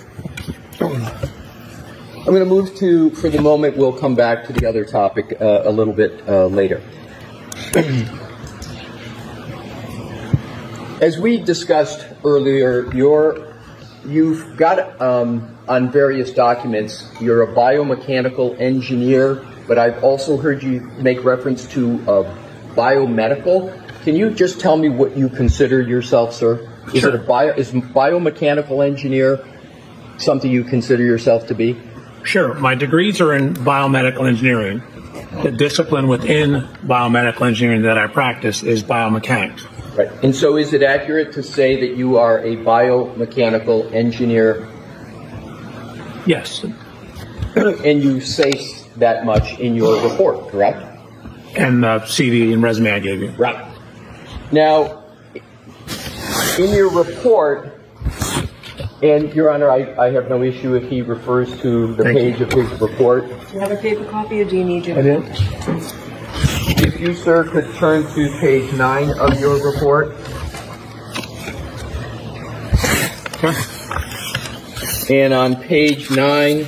I'm going to move to, for the moment, we'll come back to the other topic uh, a little bit uh, later. As we discussed earlier, you're, you've got um, on various documents, you're a biomechanical engineer, but I've also heard you make reference to uh, biomedical. Can you just tell me what you consider yourself, sir? Is Sure. it a bio, is biomechanical engineer something you consider yourself to be? Sure. My degrees are in biomedical engineering. The discipline within biomedical engineering that I practice is biomechanics. Right. And so is it accurate to say that you are a biomechanical engineer Yes. And you say that much in your report, correct? And the C V and resume I gave you. Right. Now, in your report, and Your Honor, I, I have no issue if he refers to the Thank page you. of his report. Do you have a paper copy or do you need your? I did. If you, sir, could turn to page nine of your report. Okay. And on page nine,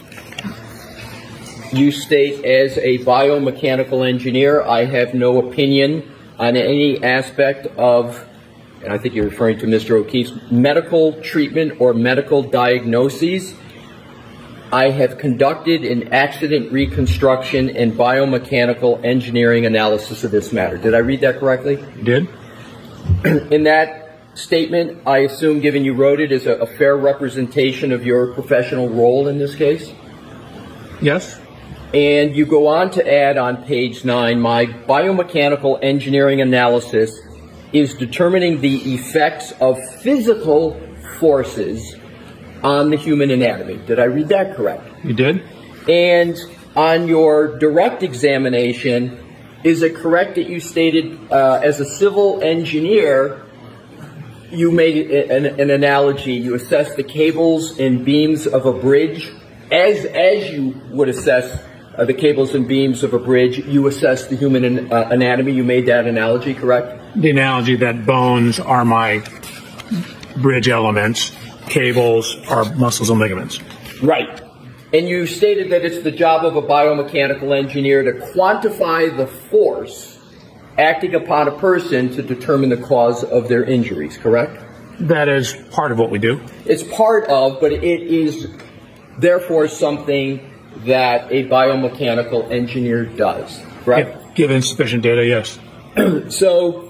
you state, as a biomechanical engineer, I have no opinion on any aspect of, and I think you're referring to Mister O'Keefe's, medical treatment or medical diagnoses. I have conducted an accident reconstruction and biomechanical engineering analysis of this matter. Did I read that correctly? You did? In that statement, I assume, given you wrote it, is a, a fair representation of your professional role in this case? Yes. And you go on to add on page nine, my biomechanical engineering analysis is determining the effects of physical forces on the human anatomy. Did I read that correct? You did? And on your direct examination, is it correct that you stated, uh, as a civil engineer, you made an, an analogy, you assessed the cables and beams of a bridge, as, as you would assess uh, the cables and beams of a bridge, you assessed the human an, uh, anatomy, you made that analogy, correct? The analogy that bones are my bridge elements, cables are muscles and ligaments. Right. And you stated that it's the job of a biomechanical engineer to quantify the force acting upon a person to determine the cause of their injuries, correct? That is part of what we do. It's part of, but it is therefore something that a biomechanical engineer does, right? If given sufficient data, yes. So,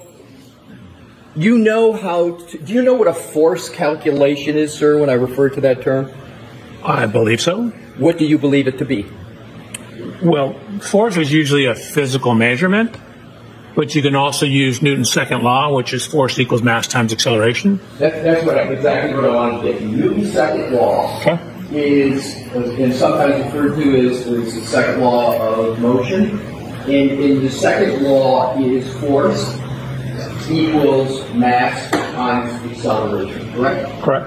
you know how, to, do you know what a force calculation is, sir, when I refer to that term? I believe so. What do you believe it to be? Well, force is usually a physical measurement, but you can also use Newton's second law, which is force equals mass times acceleration. That, that's what I, exactly what I wanted to get. Newton's second law Okay. is, and sometimes referred to as, as the second law of motion. And in the second law is force equals mass times acceleration, correct? Correct.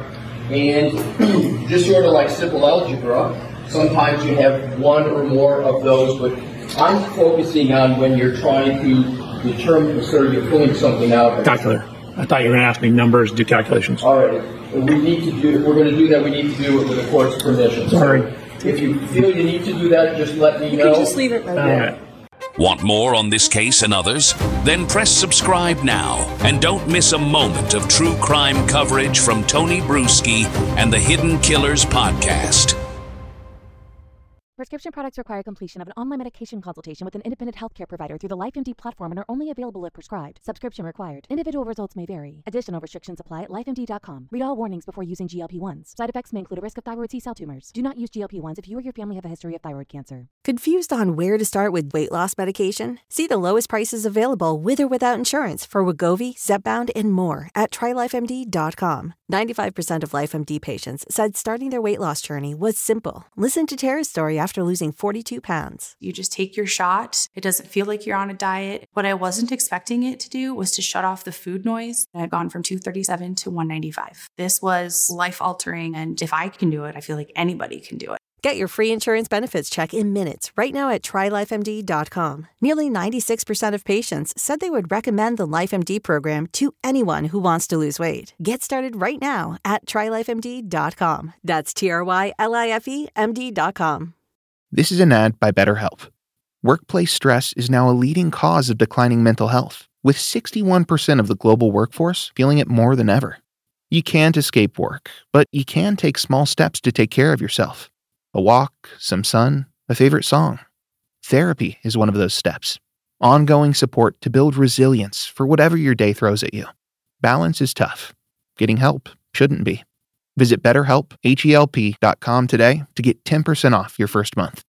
And just sort of like simple algebra, sometimes you have one or more of those, but I'm focusing on when you're trying to determine, sort of you're pulling something out. Calculator. I thought you were going to ask me numbers, do calculations. All right. We need to do, if we're going to do that, we need to do it with the court's permission. Sorry. So if you feel you need to do that, just let me You know. can just leave it right All there. right. Want more on this case and others? Then press subscribe now and don't miss a moment of true crime coverage from Tony Bruschi and the Hidden Killers podcast. Prescription products require completion of an online medication consultation with an independent healthcare provider through the LifeMD platform and are only available if prescribed. Subscription required. Individual results may vary. Additional restrictions apply at life M D dot com. Read all warnings before using G L P one s. Side effects may include a risk of thyroid C-cell tumors. Do not use G L P one s if you or your family have a history of thyroid cancer. Confused on where to start with weight loss medication? See the lowest prices available with or without insurance for Wegovy, Zepbound, and more at try life M D dot com. ninety-five percent of LifeMD patients said starting their weight loss journey was simple. Listen to Tara's story after losing forty-two pounds. You just take your shot. It doesn't feel like you're on a diet. What I wasn't expecting it to do was to shut off the food noise. I'd gone from two thirty-seven to one ninety-five. This was life-altering, and if I can do it, I feel like anybody can do it. Get your free insurance benefits check in minutes right now at try life M D dot com. Nearly ninety-six percent of patients said they would recommend the LifeMD program to anyone who wants to lose weight. Get started right now at try life M D dot com. That's T R Y L I F E M D dot com. This is an ad by BetterHelp. Workplace stress is now a leading cause of declining mental health, with sixty-one percent of the global workforce feeling it more than ever. You can't escape work, but you can take small steps to take care of yourself. A walk, some sun, a favorite song. Therapy is one of those steps. Ongoing support to build resilience for whatever your day throws at you. Balance is tough. Getting help shouldn't be. Visit BetterHelp, H E L P dot com today to get ten percent off your first month.